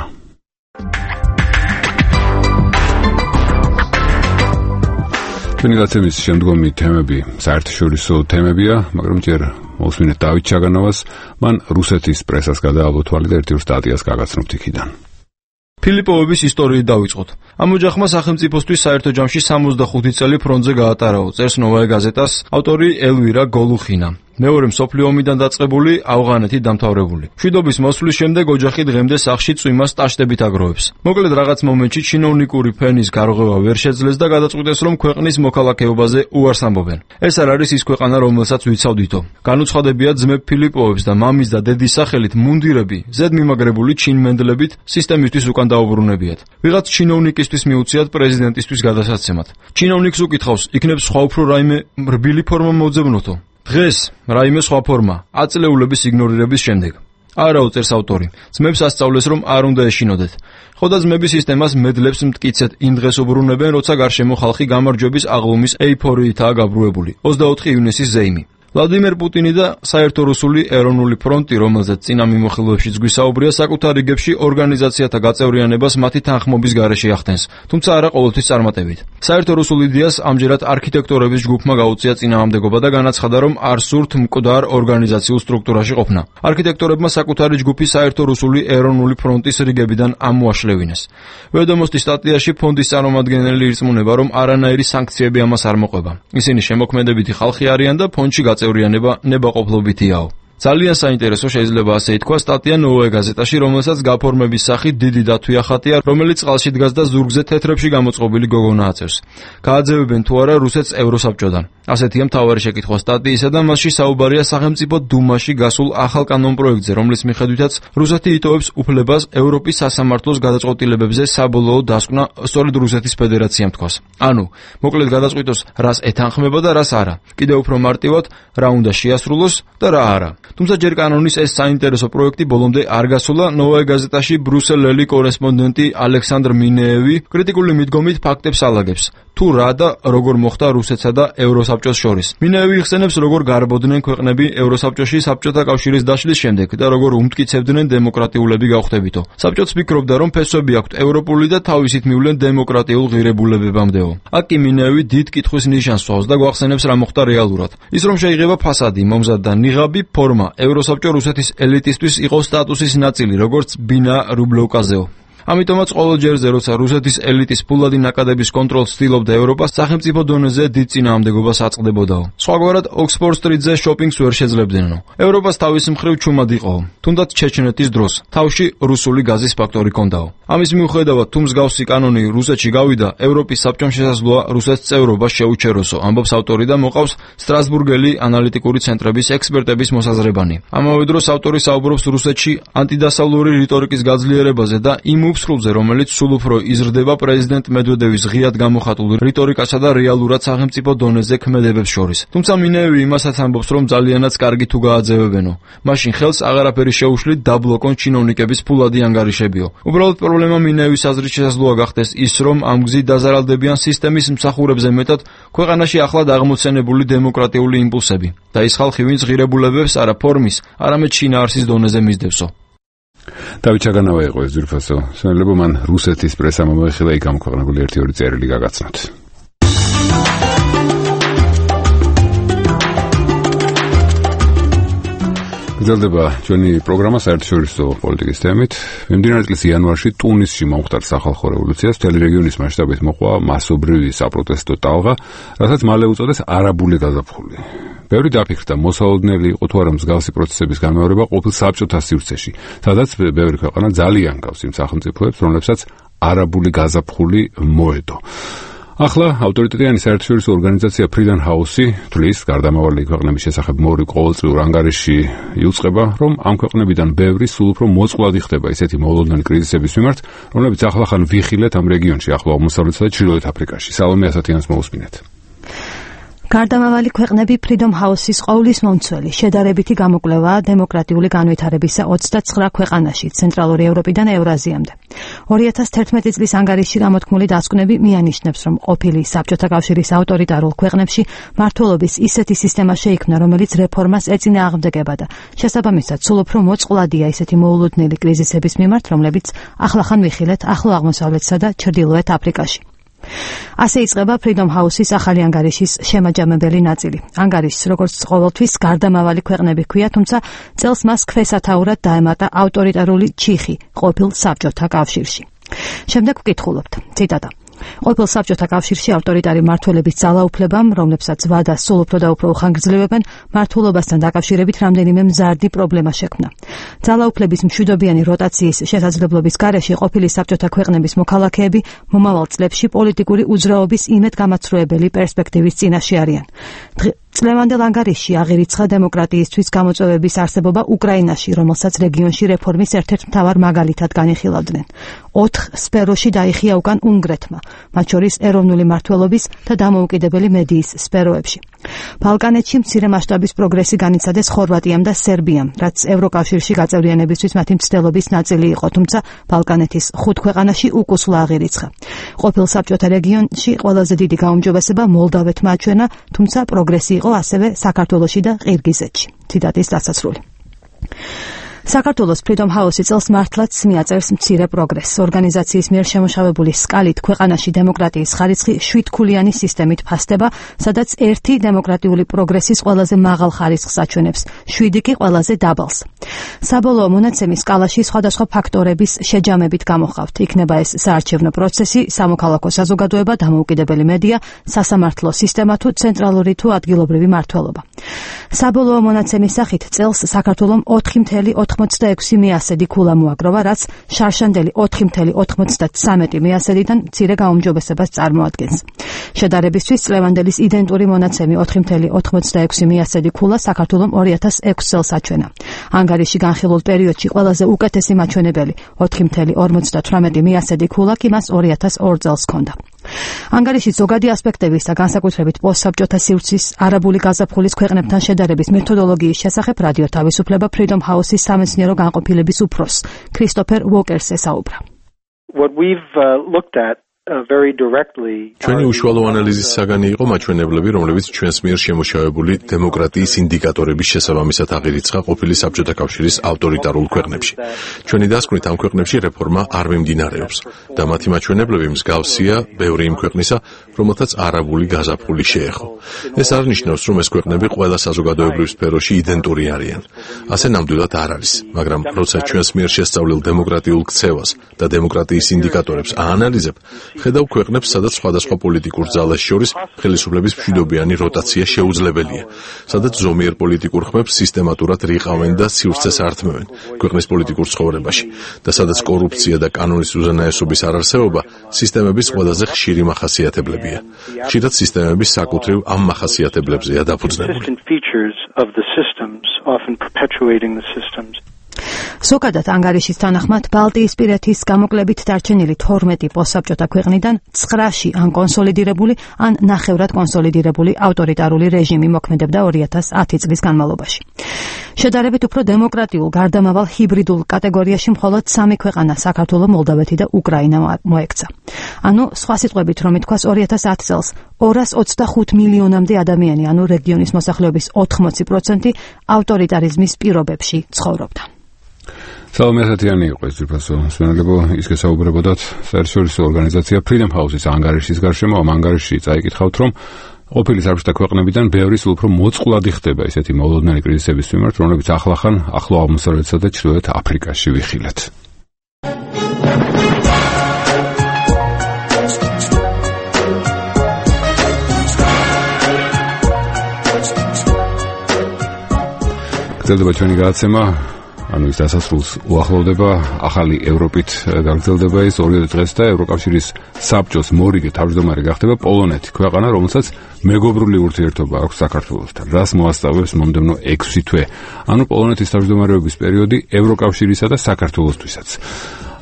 ჩვენი გაცემის შემდგომი თემები საერთაშორისო თემებია, მაგრამ ჯერ მოსმინეთ დავით ჩაგანავას, მან რუსეთის პრესას გადაალო თვალი და ერთი-ორ სტატიას გაგაცნობთ იქიდან. ფილიპოვების ისტორიით დავიწყოთ. ამ ოჯახმა სახელმწიფოსთვის საერთო ჯამში სამოცდახუთი წელი ფრონტზე გაატარაო, წერს ნოვაე გაზეტას ავტორი ელვირა გოლუხინა. მეორე მსოფლიო ომიდან დაწყებული, ავღანეთი დამთავრებული. მშვიდობის მოსვლის შემდეგ ოჯახი დღემდე სახლში წვიმას ტაშტებით აგროვებს. მოკლედ რაღაც მომენტში ჩინოვნიკური ფენის გარღვევა ვერ შეძლეს და გადაწყვიტეს, რომ ქვეყნის მოქალაქეობაზე უარს ამბობენ. ეს არ არის ის ქვეყანა, რომელსაც ვიცავდითო. განუცხადებია ძმებ ფილიპოვებს და მამის და დედის სახელით მუნდირები, ზედმიმაგრებული ჩინმენდლებით სისტემისთვის უკან დაუბრუნებიათ. ვიღაც ჩინოვნიკისთვის მიუციათ პრეზიდენტისთვის გადასაცემად. ჩინოვნიკს უკითხავს, იქნებ სხვა უფრო რაიმე რბილი ფორმა მოძებნოთო. დღეს რაიმე სხვა ფორმა აწლეულების იგნორირების შემდეგ. არა უწერს ავტორი. ძმებს ასწავლეს, რომ არ უნდა ეშინოდეთ. ხოდა ძმების სისტემას მედლებს მტკიცეთ იმ დღეს უბრუნებენ, როცა გარშემო ხალხი გამარჯვების აღლუმის ეიფორიითაა გაბრუებული. ოცდაოთხი ივნისის ზეიმი. ვლადიმერ პუტინი და საერთო რუსული ეროვნული ფრონტი, რომელზეც წინა მიმოხილვებშიც გვისაუბრია, საკუთარ რიგებში ორგანიზაციათა გაწევრიანებას მათი თანხმობის გარეშე ახდენს, თუმცა არა ყოველთვის წარმატებით. საერთო რუსულ იდეას ამჯერად არქიტექტორების ჯგუფმა გაუწია წინააღმდეგობა და განაცხადა, რომ არ სურთ მკვდარ ორგანიზაციულ სტრუქტურაში ყოფნა. არქიტექტორებმა საკუთარი ჯგუფი საერთო რუსული ეროვნული ფრონტის რიგებიდან ამოაშლევინეს. ვედომოსტის სტატიაში ფონდის წარმომადგენელი ირწმუნება, რომ არანაირი სანქციები ამას არ მოყვება. ისინი შემოქმედებითი ხალხი არიან და ფონდში გაწევრიანება ნებაყოფლობითიაო. ძალიან საინტერესო შეიძლება ასე ითქვა სტატია ნოვაე გაზეტაში, რომელსაც გაფორმების სახით დიდი დათვი ახატია, რომელიც წყალში დგას და ზურგზე თეთრებში გამოწყობილი გოგონა აწევს. გააძევებენ თუ არა რუსეთს ევროსაბჭოდან. ასეთია მთავარი შეკითხვა სტატიისა და მასში საუბარია სახელმწიფო დუმაში გასულ ახალ კანონპროექტზე, რომლის მიხედვითაც რუსეთი იტოვებს უფლებას ევროპის სასამართლოს გადაწყვეტილებებზე საბოლოო დასკვნა სწორედ რუსეთის ფედერაციამ თქვას. ანუ, მოკლედ გადაწყვიტოს, რას ეთანხმება და რას არა. კიდევ უფრო მარტივად, რა უნდა შეასრულოს და რა არა. თუმცა ჯერ კანონის ეს საინტერესო პროექტი ბოლომდე არ გასულა. ნოვაე გაზეტაში ბრუსელელი კორესპონდენტი ალექსანდრ მინეევი კრიტიკული მიდგომით ფაქტებს ალაგებს. თუ რა და როგორ მოხდა რუსეთსა და ევროსაბჭოს შორის. მინეევი იხსენებს, როგორ გარბოდნენ ქვეყნები ევროსაბჭოში საბჭოთა კავშირის დაშლის შემდეგ და როგორ უმტკიცებდნენ დემოკრატიულები გავხდებითო. საბჭოც ფიქრობდა, რომ ფესვები აქვთ ევროპული და თავისით მივლენ დემოკრატიულ ღირებულებებამდეო. აქ კი მინეევი დიდ კითხვის ნიშანს სვავს და გვახსენებს, რა მოხდა რეალურად. ის რომ შეიღება ფასადი, მომზად და ნიღაბი ფორმა, ევროსაბჭო რუსეთის ელიტისთვის იყო სტატუსის ნაწილი, როგორც ბინა რუბლოვკაზეო. ამიტომაც ყოველ ჯერზე, როცა რუსეთის ელიტის ფულადი ნაკადების კონტროლს ცდილობდა ევროპა, სახელმწიფო დონეზე დიდ წინააღმდეგობას აწყდებოდაო. სხვაგვარად, ოქსფორდ სტრიტზე შოპინგს ვერ შეძლებდნენო. ევროპას თავის მხრივ ჩუმად იყო, თუნდაც ჩეჩნეთის დროს. თავში რუსული გაზის ფაქტორი ჰქონდაო. ამის მიუხედავად, თუ მსგავსი კანონი რუსეთში გავიდა, ევროპის საბჭომ შესაძლოა რუსეთს წევრობა შეუჩეროსო, ამბობს ავტორი და მოყავს სტრასბურგელი ანალიტიკური ცენტრების ექსპერტების მოსაზრებანი. ამავე დროს ავტორი საუბრობს რუსეთში ანტიდასავლური რიტორიკის გაძლიერებაზე და იმ უსრულზე, რომელიც სულ უფრო იზრდება პრეზიდენტ მედვედევის ღიად გამოხატულ რიტორიკასა და რეალურად სახელმწიფო დონეზე ქმედებებს შორის. თუმცა მინეევი იმასაც ამბობს, რომ ძალიანაც კარგი თუ გააძევებენო. მაშინ ხელს აღარაფერი შეუშლით დაბლოკონ ჩინოვნიკების ფულადი ანგარიშებიო. უბრალოდ პრობლემა მინეევის აზრით შესაძლოა გახდეს ის, რომ ამ გზით დაზარალდებიან სისტემის მსახურებზე მეტად ქვეყანაში ახლად აღმოცენებული დემოკრატიული იმპულსები და ის ხალხი, ვინც ღირებულებებს არა ფორმის, არამედ შინაარსის დონეზე მისდევსო. დავით ჩაგანავა იყო ეს ძირფასო. სანელებო მან რუსეთის პრესა მომეხილა იქ გამოქვეყნებული ერთი-ორი წერილი გაგაცნოთ. გრძელდება ჩვენი პროგრამა საერთაშორისო პოლიტიკის თემით. მიმდინარე წლის იანვარში ტუნისში მომხდარ სახალხო რევოლუციას მთელი რეგიონის მასშტაბით მოყვა მასობრივი საპროტესტო ტალღა, რასაც მალე უწოდეს არაბული გაზაფხული. ბევრი დაფიქრდა, მოსალოდნელი იყო თუ არა მსგავსი პროცესების განმეორება ყოფილ საბჭოთა სივრცეში, სადაც ბევრი ქვეყანა ძალიან გავს იმ სახელმწიფოებს, რომლებსაც არაბული გაზაფხული მოედო. ახლა ავტორიტეტიანი საერთაშორისო ორგანიზაცია Freedom House-ი თვლის გარდამავალი ქვეყნების შესახებ მოვრი ყოველწლიურ ანგარიში იუწყება, რომ ამ ქვეყნებიდან ბევრი სულ უფრო მოწყვლადი ხდება ისეთი მოულოდნელი კრიზისების მიმართ, რომლებიც ახლახან ვიხილეთ ამ რეგიონში, ახლო აღმოსავლეთსა და ჩრდილოეთ აფრიკაში. სალომე ასათიანს მოусმინეთ. გარდამავალი ქვეყნები Freedom House-ის ყოვლის მომცველი შედარებითი გამოკვლევაა დემოკრატიული განვითარებისა ოცდაცხრა ქვეყანაში, ცენტრალური ევროპიდან ევრაზიამდე. ორი ათას თერთმეტი წლის ანგარიშში გამოთქმული დასკვნები მიანიშნებს, რომ ყოფილი საბჭოთა კავშირის ავტორიტარულ ქვეყნებში მმართველობის ისეთი სისტემა შეიქმნა, რომელიც რეფორმას ეწინააღმდეგება და შესაბამისად სულ უფრო მოწყვლადია ისეთი მოულოდნელი კრიზისების მიმართ, რომლებიც ახლახან ვიხილეთ ახლო აღმოსავლეთსა და ჩრდილოეთ აფრიკაში. ასე იწყება Freedom House-ის ახალი ანგარიშის შემაჯამებელი ნაწილი. ანგარიშს, როგორც ყოველთვის, გარდამავალი ქვეყნები ჰქვია, თუმცა წელს მას ქვესათაურად დაემატა ავტორიტარული ჩიხი ყოფილ საბჭოთა კავშირში. შემდეგ ვკითხულობთ. ციტატა. ყოფილ საბჭოთა კავშირში ავტორიტარი მმართველების ძალაუფლებამ, რომლებსაც ვადა სულ უფრო და უფრო უხანგრძლივებენ, მმართველობასთან დაკავშირებით რამდენიმე მზარდი პრობლემა შექმნა. ძალაუფლების მშვიდობიანი როტაციის შესაძლებლობის გარეშე ყოფილი საბჭოთა ქვეყნების მოქალაქეები მომავალ წლებში პოლიტიკური უძრაობის იმედგამაცრუებელი პერსპექტივის წინაშე არიან. წლევანდელ ანგარიშში აღირიცხა დემოკრატიისთვის გამოწვევების არსებობა უკრაინაში, რომელსაც რეგიონში რეფორმის ერთ-ერთ მთავარ მაგალითად განიხილავდნენ. ოთხ სფეროში დაიხია უკან უნგრეთმა, მათ შორის ეროვნული მმართველობის და დამოუკიდებელი მედიის სფეროებში. ბალკანეთში მცირე მასშტაბის პროგრესი განიცადეს ხორვატიამ და სერბიამ, რაც ევროკავშირში გაწევრიანებისთვის მათი მცდელობის ნაწილი იყო, თუმცა ბალკანეთის ხუთ ქვეყანაში უკუსვლა აღირიცხა. ყოფილ საბჭოთა რეგიონში ყველაზე დიდი გაუმჯობესება მოლდავეთმა აჩვენა, თუმცა პროგრესი იყო ასევე საქართველოში და ყირგიზეთში. ციტატის დასასრული. საქართველოს Freedom House წელს მართლაც მიაწერს მცირე პროგრესს. ორგანიზაციის მიერ შემუშავებული სკალით ქვეყანაში დემოკრატიის ხარისხი შვიდქულიანი სისტემით ფასდება, სადაც ერთი დემოკრატიული პროგრესის ყველაზე მაღალ ხარისხს აჩვენებს, შვიდი კი ყველაზე დაბალს. საბოლოო მონაცემი სკალაში სხვადასხვა ფაქტორების შეჯამებით გამოჰყავთ. იქნება ეს საარჩევნო პროცესი, სამოქალაქო საზოგადოება, დამოუკიდებელი მედია, სასამართლო სისტემა თუ ცენტრალური თუ ადგილობრივი მმართველობა. საბოლოო მონაცემის სახით წელს საქართველომ ოთხი ოცდაექვსი ოცდაექვსი მიასედი ქულა მოაგროვა, რაც შარშანდელი ოთხი ოცდათვრამეტი მიასედიდან მცირე გაუმჯობესებას წარმოადგენს. შედარებისთვის წლევანდელის იდენტური მონაცემი ოთხი ოცდაექვსი მიასედი ქულა საქართველომ ორი ათას ექვსი წელს აჩვენა. ანგარიში განხილულ პერიოდში ყველაზე უკეთესი მაჩვენებელი ოთხი ორმოცდათვრამეტი მიასედი ქულა კი მას ორი ათას ორი წელს ჰქონდა. ანგარიში ზოგადი ასპექტების და განსაკუთრებით პოსტსაბჭოთა სივრცის არაბული გაზაფხულის ქვეყნებთან შედარების მეთოდოლოგიის შესახებ რადიო თავისუფლება Freedom House-ის სამეცნიერო განყოფილების უფროს ქრისტოფერ უოკერს ესაუბრა. What we've uh, looked at Uh, very directly. ჩვენი უშუალო ანალიზის საგანი იყო მაჩვენებლები, რომლებიც ჩვენს მიერ შემოშავებული დემოკრატიის ინდიკატორების შესაბამისად აღირიცხა ყოფილი საბჭოთა კავშირის ავტორიტარულ ქვეყნებში. ჩვენი დასკვნით ამ ქვეყნებში რეფორმა არ მიმდინარეობს და მათი მაჩვენებლები მსგავსია ბევრი იმ ქვეყნისა, რომელთაც არაბული გაზაფხული შეეხო. ეს არ ნიშნავს, რომ ეს ქვეყნები ყველა საზოგადოებრივ სფეროში იდენტური არიან. ასე ნამდვილად არ არის, მაგრამ როცა ჩვენს მიერ შესწავლილ დემოკრატიულ ქცევას და დემოკრატიის ინდიკატორებს აანალიზებ, ხედავ ქვეყნებს, სადაც სხვადასხვა პოლიტიკურ ძალას შორის ხელისუფლების მშვიდობიანი როტაცია შეუძლებელია, სადაც ზომიერ პოლიტიკურ ხმებს სისტემატურად რიყავენ და სივრცეს ართმევენ ქვეყნის პოლიტიკურ ცხოვრებაში და სადაც კორუფცია და კანონის უზენაესობის არარსებობა სისტემების ყველაზე ხშირი მახასიათებლებია. ხშირად სისტემები საკუთრივ ამ მახასიათებლებზეა დაფუძნებული. ზოგადად ანგარიშის თანახმად ბალტიისპირეთის გამოკლებით დარჩენილი თორმეტი პოსტსაბჭოთა ქვეყნიდან ცხრაში ან კონსოლიდირებული, ან ნახევრად კონსოლიდირებული ავტორიტარული რეჟიმი მოქმედებდა ორი ათას ათი წლის განმავლობაში. შედარებით უფრო დემოკრატიულ გარდამავალ ჰიბრიდულ კატეგორიაში მხოლოდ სამი ქვეყანა, საქართველო, მოლდავეთი და უკრაინა მოექცა. ანუ სხვა სიტყვებით რომ ითქვას, ორი ათას ათი წელს ორას ოცდახუთ მილიონამდე ადამიანი, ანუ რეგიონის მოსახლეობის ოთხმოცი პროცენტი ავტორიტარიზმის პირობებში ცხოვრობდა. საომეთიანი იყო ეს ძირფასო მსმენელებო, ის გესაუბრებოდათ საერთაშორისო ორგანიზაცია Freedom House-ის ანგარიშის გარშემო. ამ ანგარიშში წაიკითხავთ, რომ ყოფილი საბჭოთა ქვეყნებიდან ბევრი სულ უფრო მოწყვლადი ხდება ისეთი მოულოდნელი კრიზისების მიმართ, რომლებიც ახლახან ახლო აღმოსავლეთსა და ჩრდილოეთ აფრიკაში ვიხილეთ. გრძელდება ჩვენი გადაცემა, ანუ ის დასასრულს უახლოვდება, ახალი ევროპით გაგრძელდება ის ორივე დღეს და ევროკავშირის საბჭოს მორიგი თავმჯდომარე გახდება პოლონეთი, ქვეყანა, რომელსაც მეგობრული ურთიერთობა აქვს საქართველოსთან. რას მოასწავებს მომდევნო ექვსი თვე? ანუ პოლონეთის თავმჯდომარეობის პერიოდი ევროკავშირისა და საქართველოსთვისაც.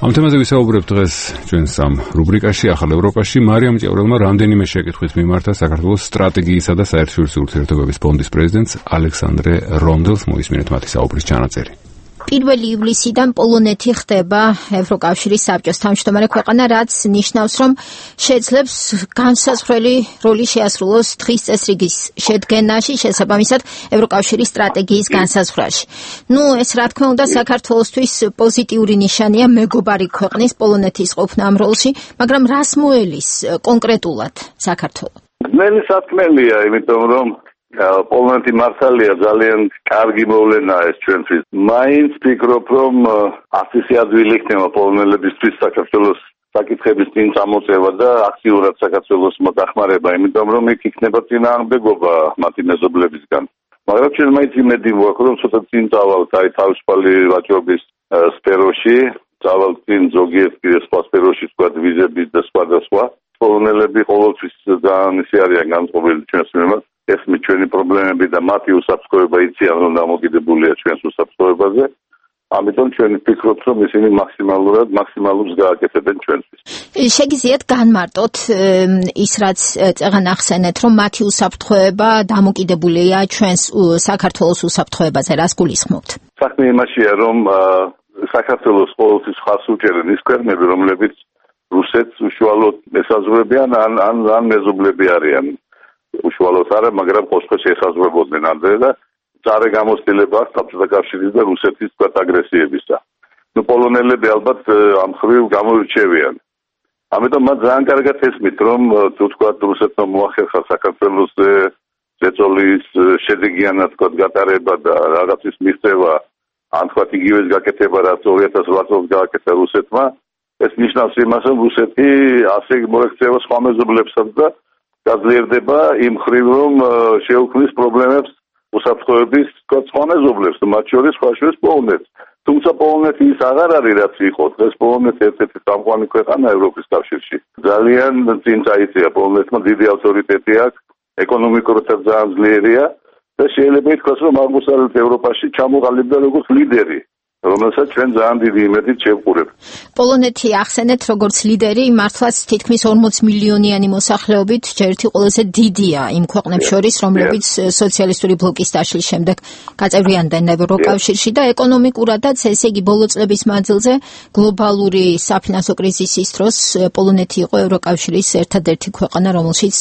ამ თემაზე ვისაუბრებთ დღეს ჩვენ სამ რუბრიკაში ახალ ევროპაში. მარიამ ჭიაურელმა რამდენიმე შეკითხვით მიმართა საქართველოს სტრატეგიისა და საერთაშორისო ურთიერთობების ფონდის პრეზიდენტს ალექსანდრე რონდელს. მოისმინეთ მათი საუბრის ჩანაწერი. პირველი ივლისიდან პოლონეთი ხდება ევროკავშირის საბჭოს თავმჯდომარე ქვეყანა, რაც ნიშნავს, რომ შეძლებს განსაზღვრელი როლი შეასრულოს დღის წესრიგის შედგენაში, შესაბამისად ევროკავშირის სტრატეგიის განსაზღვრაში. ნუ ეს რა თქმა უნდა საქართველოსთვის პოზიტიური ნიშანია მეგობარი ქვეყნის პოლონეთის ყოფნა ამ როლში, მაგრამ რას მოელის კონკრეტულად საქართველოს? ძნელი საქმეა, იმიტომ რომ პოლონეთი მართალია ძალიან კარგი მოვლენაა ეს ჩვენთვის. მაინც ვფიქრობ, რომ ასეთი ადვილი იქნება პოლონელებისთვის საქართველოს საკითხების წინ წამოწევა და აქტიურად საქართველოს მოახმარება, იმიტომ რომ იქ იქნება წინააღმდეგობა მათი მეზობლებისგან. მაგრამ ჩვენ მაინც იმედი გვაქვს, რომ ცოტა წინ წავალთ აი თავისუფალი ვაჭრობის სფეროში, წავალთ წინ ზოგიერთ სხვა სფეროში, სხვა ვიზების და სხვა და სხვა. პოლონელები ყოველთვის ძალიან ისე არიან განწყობილი ჩვენს მიმართ. ეს მე ჩვენი პრობლემები და მათი უსაფრთხოება იციან, რომ დამოკიდებულია ჩვენს უსაფრთხოებაზე. ამიტომ ჩვენ ვფიქრობთ, რომ ისინი მაქსიმალურად მაქსიმალურს გააკეთებენ ჩვენთვის. შეგიძლიათ განმარტოთ ის, რაც წეგან ახსენეთ, რომ მათი უსაფრთხოება დამოკიდებულია ჩვენს საქართველოს უსაფრთხოებაზე, რას გულისხმობთ? საქმე იმაშია, რომ საქართველოს ყოველთვის ხარს უჭერენ ის ქვეყნები, რომლებიც რუსეთს უშუალოდ ესაზღვრებიან ან ან ან მეზობლები არიან. უშუალოდ არა, მაგრამ ყოველთვის ესაზღვრებოდნენ ამდე და წარე გამოცდილება აქვს საბჭოთა კავშირის და რუსეთის თქვათ აგრესიებისა. ნუ პოლონელები ალბათ ამ ხრივ გამოირჩევიან. ამიტომ მათ ძალიან კარგად ესმით, რომ თუ თქვათ რუსეთმა მოახერხა საქართველოს ზეწოლის შედეგიანად თქვათ გატარება და რაღაცის მიღწევა, ან თქვათ იგივეს გაკეთება, რაც ორი ათას ოთხ წელს გააკეთა რუსეთმა, ეს ნიშნავს იმას, რომ რუსეთი ასე მოექცევა სხვა მეზობლებსაც და გაძლიერდება იმ ხრივ, რომ შეუქმნის პრობლემებს უსაფრთხოების სხვა მეზობლებს, მათ შორის სხვა შორის პოლონეთს. თუმცა პოლონეთი ის აღარ არის, რაც იყო. დღეს პოლონეთი ერთ-ერთი წამყვანი ქვეყანა ევროპის კავშირში. ძალიან წინ წაიწია პოლონეთმა, დიდი ავტორიტეტი აქვს, ეკონომიკურად ძალიან ძლიერია და შეიძლება ითქვას, რომ აღმოსავლეთ ევროპაში ჩამოყალიბდა როგორც ლიდერი, რომელსაც ჩვენ ძალიან დიდი იმედით შევყურებთ. პოლონეთი ახსენეთ როგორც ლიდერი, მართლაც თითქმის ორმოც მილიონიანი მოსახლეობით ჯერ ერთი ყველაზე დიდია იმ ქვეყნებს შორის, რომლებიც სოციალისტური ბლოკის დაშლის შემდეგ გაწევრიანდნენ ევროკავშირში და ეკონომიკურადაც, ესე იგი ბოლო წლების მანძილზე გლობალური საფინანსო კრიზისის დროს პოლონეთი იყო ევროკავშირის ერთადერთი ქვეყანა, რომელშიც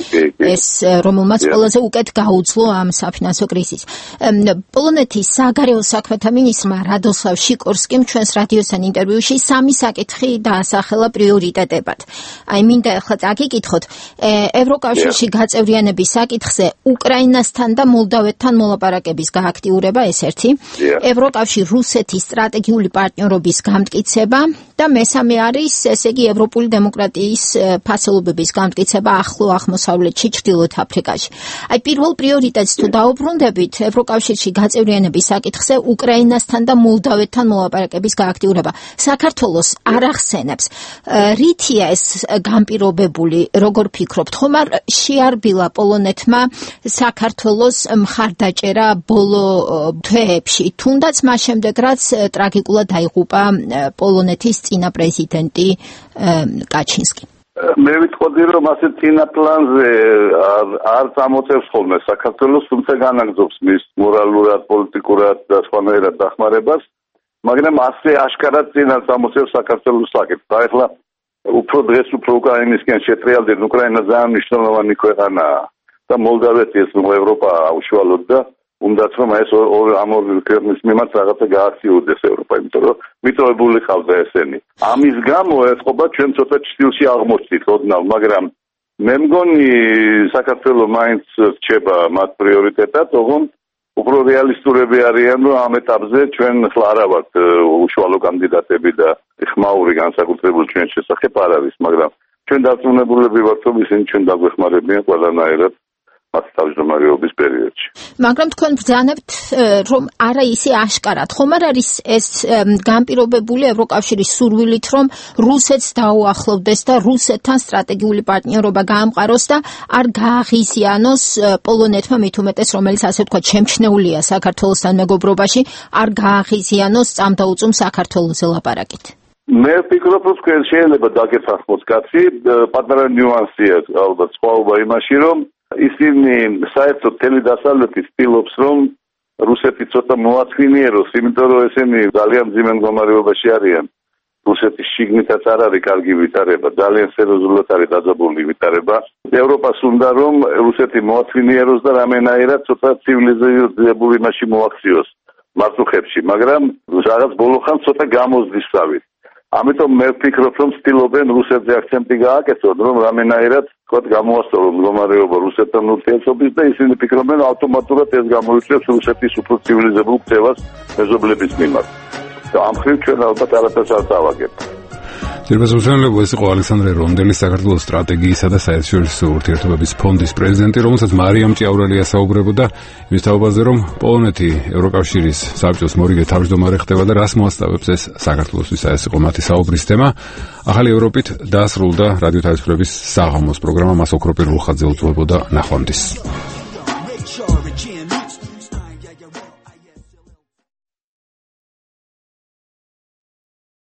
ეს რომელმაც ყველაზე უკეთ გაუძლო ამ საფინანსო კრიზისს. პოლონეთის საგარეო საქმეთა მინისტრმა რადოსლავ შიკორსკიმ ჩვენს რადიოსთან ინტერვიუში სამი საკითხი დაასახელა პრიორიტეტებად. აი მინდა ახლა წაგიკითხოთ, ევროკავშირში გაწევრიანების საკითხზე უკრაინასთან და მოლდავეთთან მოლაპარაკების გააქტიურება, ეს ერთი. ევროკავშირ რუსეთის სტრატეგიული პარტნიორობის გამტკიცება და მესამე არის, ესე იგი, ევროპული დემოკრატიის ფასეულობების გამტკიცება ახლო აღმოსავლეთში, ჩრდილოეთ აფრიკაში. აი პირველ პრიორიტეტს თუ დაუბრუნდებით, ევროკავშირში გაწევრიანების საკითხზე უკრაინასთან და მოლდავეთთან მოლაპარაკების გააქტიურება. საქართველოს არ ახსენებს. რითია ეს განპირობებული, როგორ ფიქრობთ? ხომ არ შეარბილა პოლონეთმა საქართველოს მხარდაჭერა ბოლო თვეებში, თუნდაც მას შემდეგ, რაც ტრაგიკულად დაიღუპა პოლონეთის წინა პრეზიდენტი კაჩინსკი? მე ვიტყოდი, რომ ასე წინა პლანზე არ წამოწევს ხოლმე საქართველოს, თუმცა განაგრძობს მის მორალურად, პოლიტიკურად და სხვანაირად დახმარებას, მაგრამ ასე აშკარად წინა წამოწევს საქართველოს საკითხს. ახლა უფრო დღეს უფრო უკრაინისკენ შეტრიალდნენ, უკრაინა ძალიან მნიშვნელოვანი ქვეყანაა და მოლდავეთი ეს ევროპაა უშუალოდ და უნდათ რომ ეს ამ ორი ქვეყნის მიმართ რაღაცა გააქციურდეს ევროპა, იმიტომ რომ მიტოვებული ხავდა ესენი. ამის გამო ეთყობა ჩვენ ცოტა ჭრილში აღმოჩნდით ოდნავ, მაგრამ მე მგონი საქართველოს მაინც რჩება მათ პრიორიტეტად, ოღონდ უფრო რეალისტურები არიან, რომ ამ ეტაპზე ჩვენ ხლა არა ვართ უშუალო კანდიდატები და ხმაური განსაკუთრებული ჩვენ შესახებ არ არის, მაგრამ ჩვენ დარწმუნებულები ვართ, რომ ისინი ჩვენ დაგვეხმარებიან ყველანაირად მათი თავმჯდომარეობის პერიოდში. მაგრამ თქვენ ბრძანებთ, რომ არა ისე აშკარად, ხომ არ არის ეს განპირობებული ევროკავშირის სურვილით, რომ რუსეთს დაუახლოვდეს და რუსეთთან სტრატეგიული პარტნიორობა გაამყაროს და არ გააღიზიანოს პოლონეთმა, მით უმეტეს, რომელიც ასე ვთქვათ, შემჩნეულია საქართველოსთან მეგობრობაში, არ გააღიზიანოს წამდაუწუმ საქართველოზე ლაპარაკით. მე ვფიქრობ, რომ შეიძლება დაგეცახოს კაცი, პატარა ნიუანსია ალბათ სხვაობა იმაში, რომ ისინი საერთოდ თელი დასავლეთი ცდილობს, რომ რუსეთი ცოტა მოაცვინიეროს, იმიტომ რომ ესენი ძალიან მძიმე მდგომარეობაში არიან. რუსეთის შიგნითაც არ არის კარგი ვითარება, ძალიან სერიოზულად არის დაძაბული ვითარება. ევროპას უნდა რომ რუსეთი მოაცვინიეროს და რამენაირად ცოტა ცივილიზებული იმაში მოაქციოს მართუხებში, მაგრამ რაღაც ბოლო ხანს ცოტა გამოზდის თავით. ამიტომ მე ვფიქრობ, რომ ცდილობენ რუსეთზე აქცენტი გააკეთონ, რომ რამენაირად თქვა გამოასწორონ მდგომარეობა რუსეთთან ურთიერთობის და ისინი ფიქრობენ ავტომატურად ეს გამოიწვევს რუსეთის უფრო ცივილიზებულ ქცევას მეზობლების მიმართ. და ამ ხრივ ჩვენ ალბათ არაფერს არ დავაგებთ. ძირფესმშენებლო ეს იყო ალექსანდრე რონდელის საქართველოს სტრატეგიისა და საერთაშორისო ურთიერთობების ფონდის პრეზიდენტი, რომელსაც მარიამ ჭიაურელი ასაუბრებოდა იმის თაობაზე, რომ პოლონეთი ევროკავშირის საბჭოს მორიგე თავმჯდომარე ხდება და რას მოასწავებს ეს საქართველოსთვის. ეს იყო მათი საუბრის თემა. ახალი ევროპით დაასრულდა რადიო თავისუფლების საღამოს პროგრამა, მას ოქროპირ რუხაძე უძღვებოდა. ნახვამდის.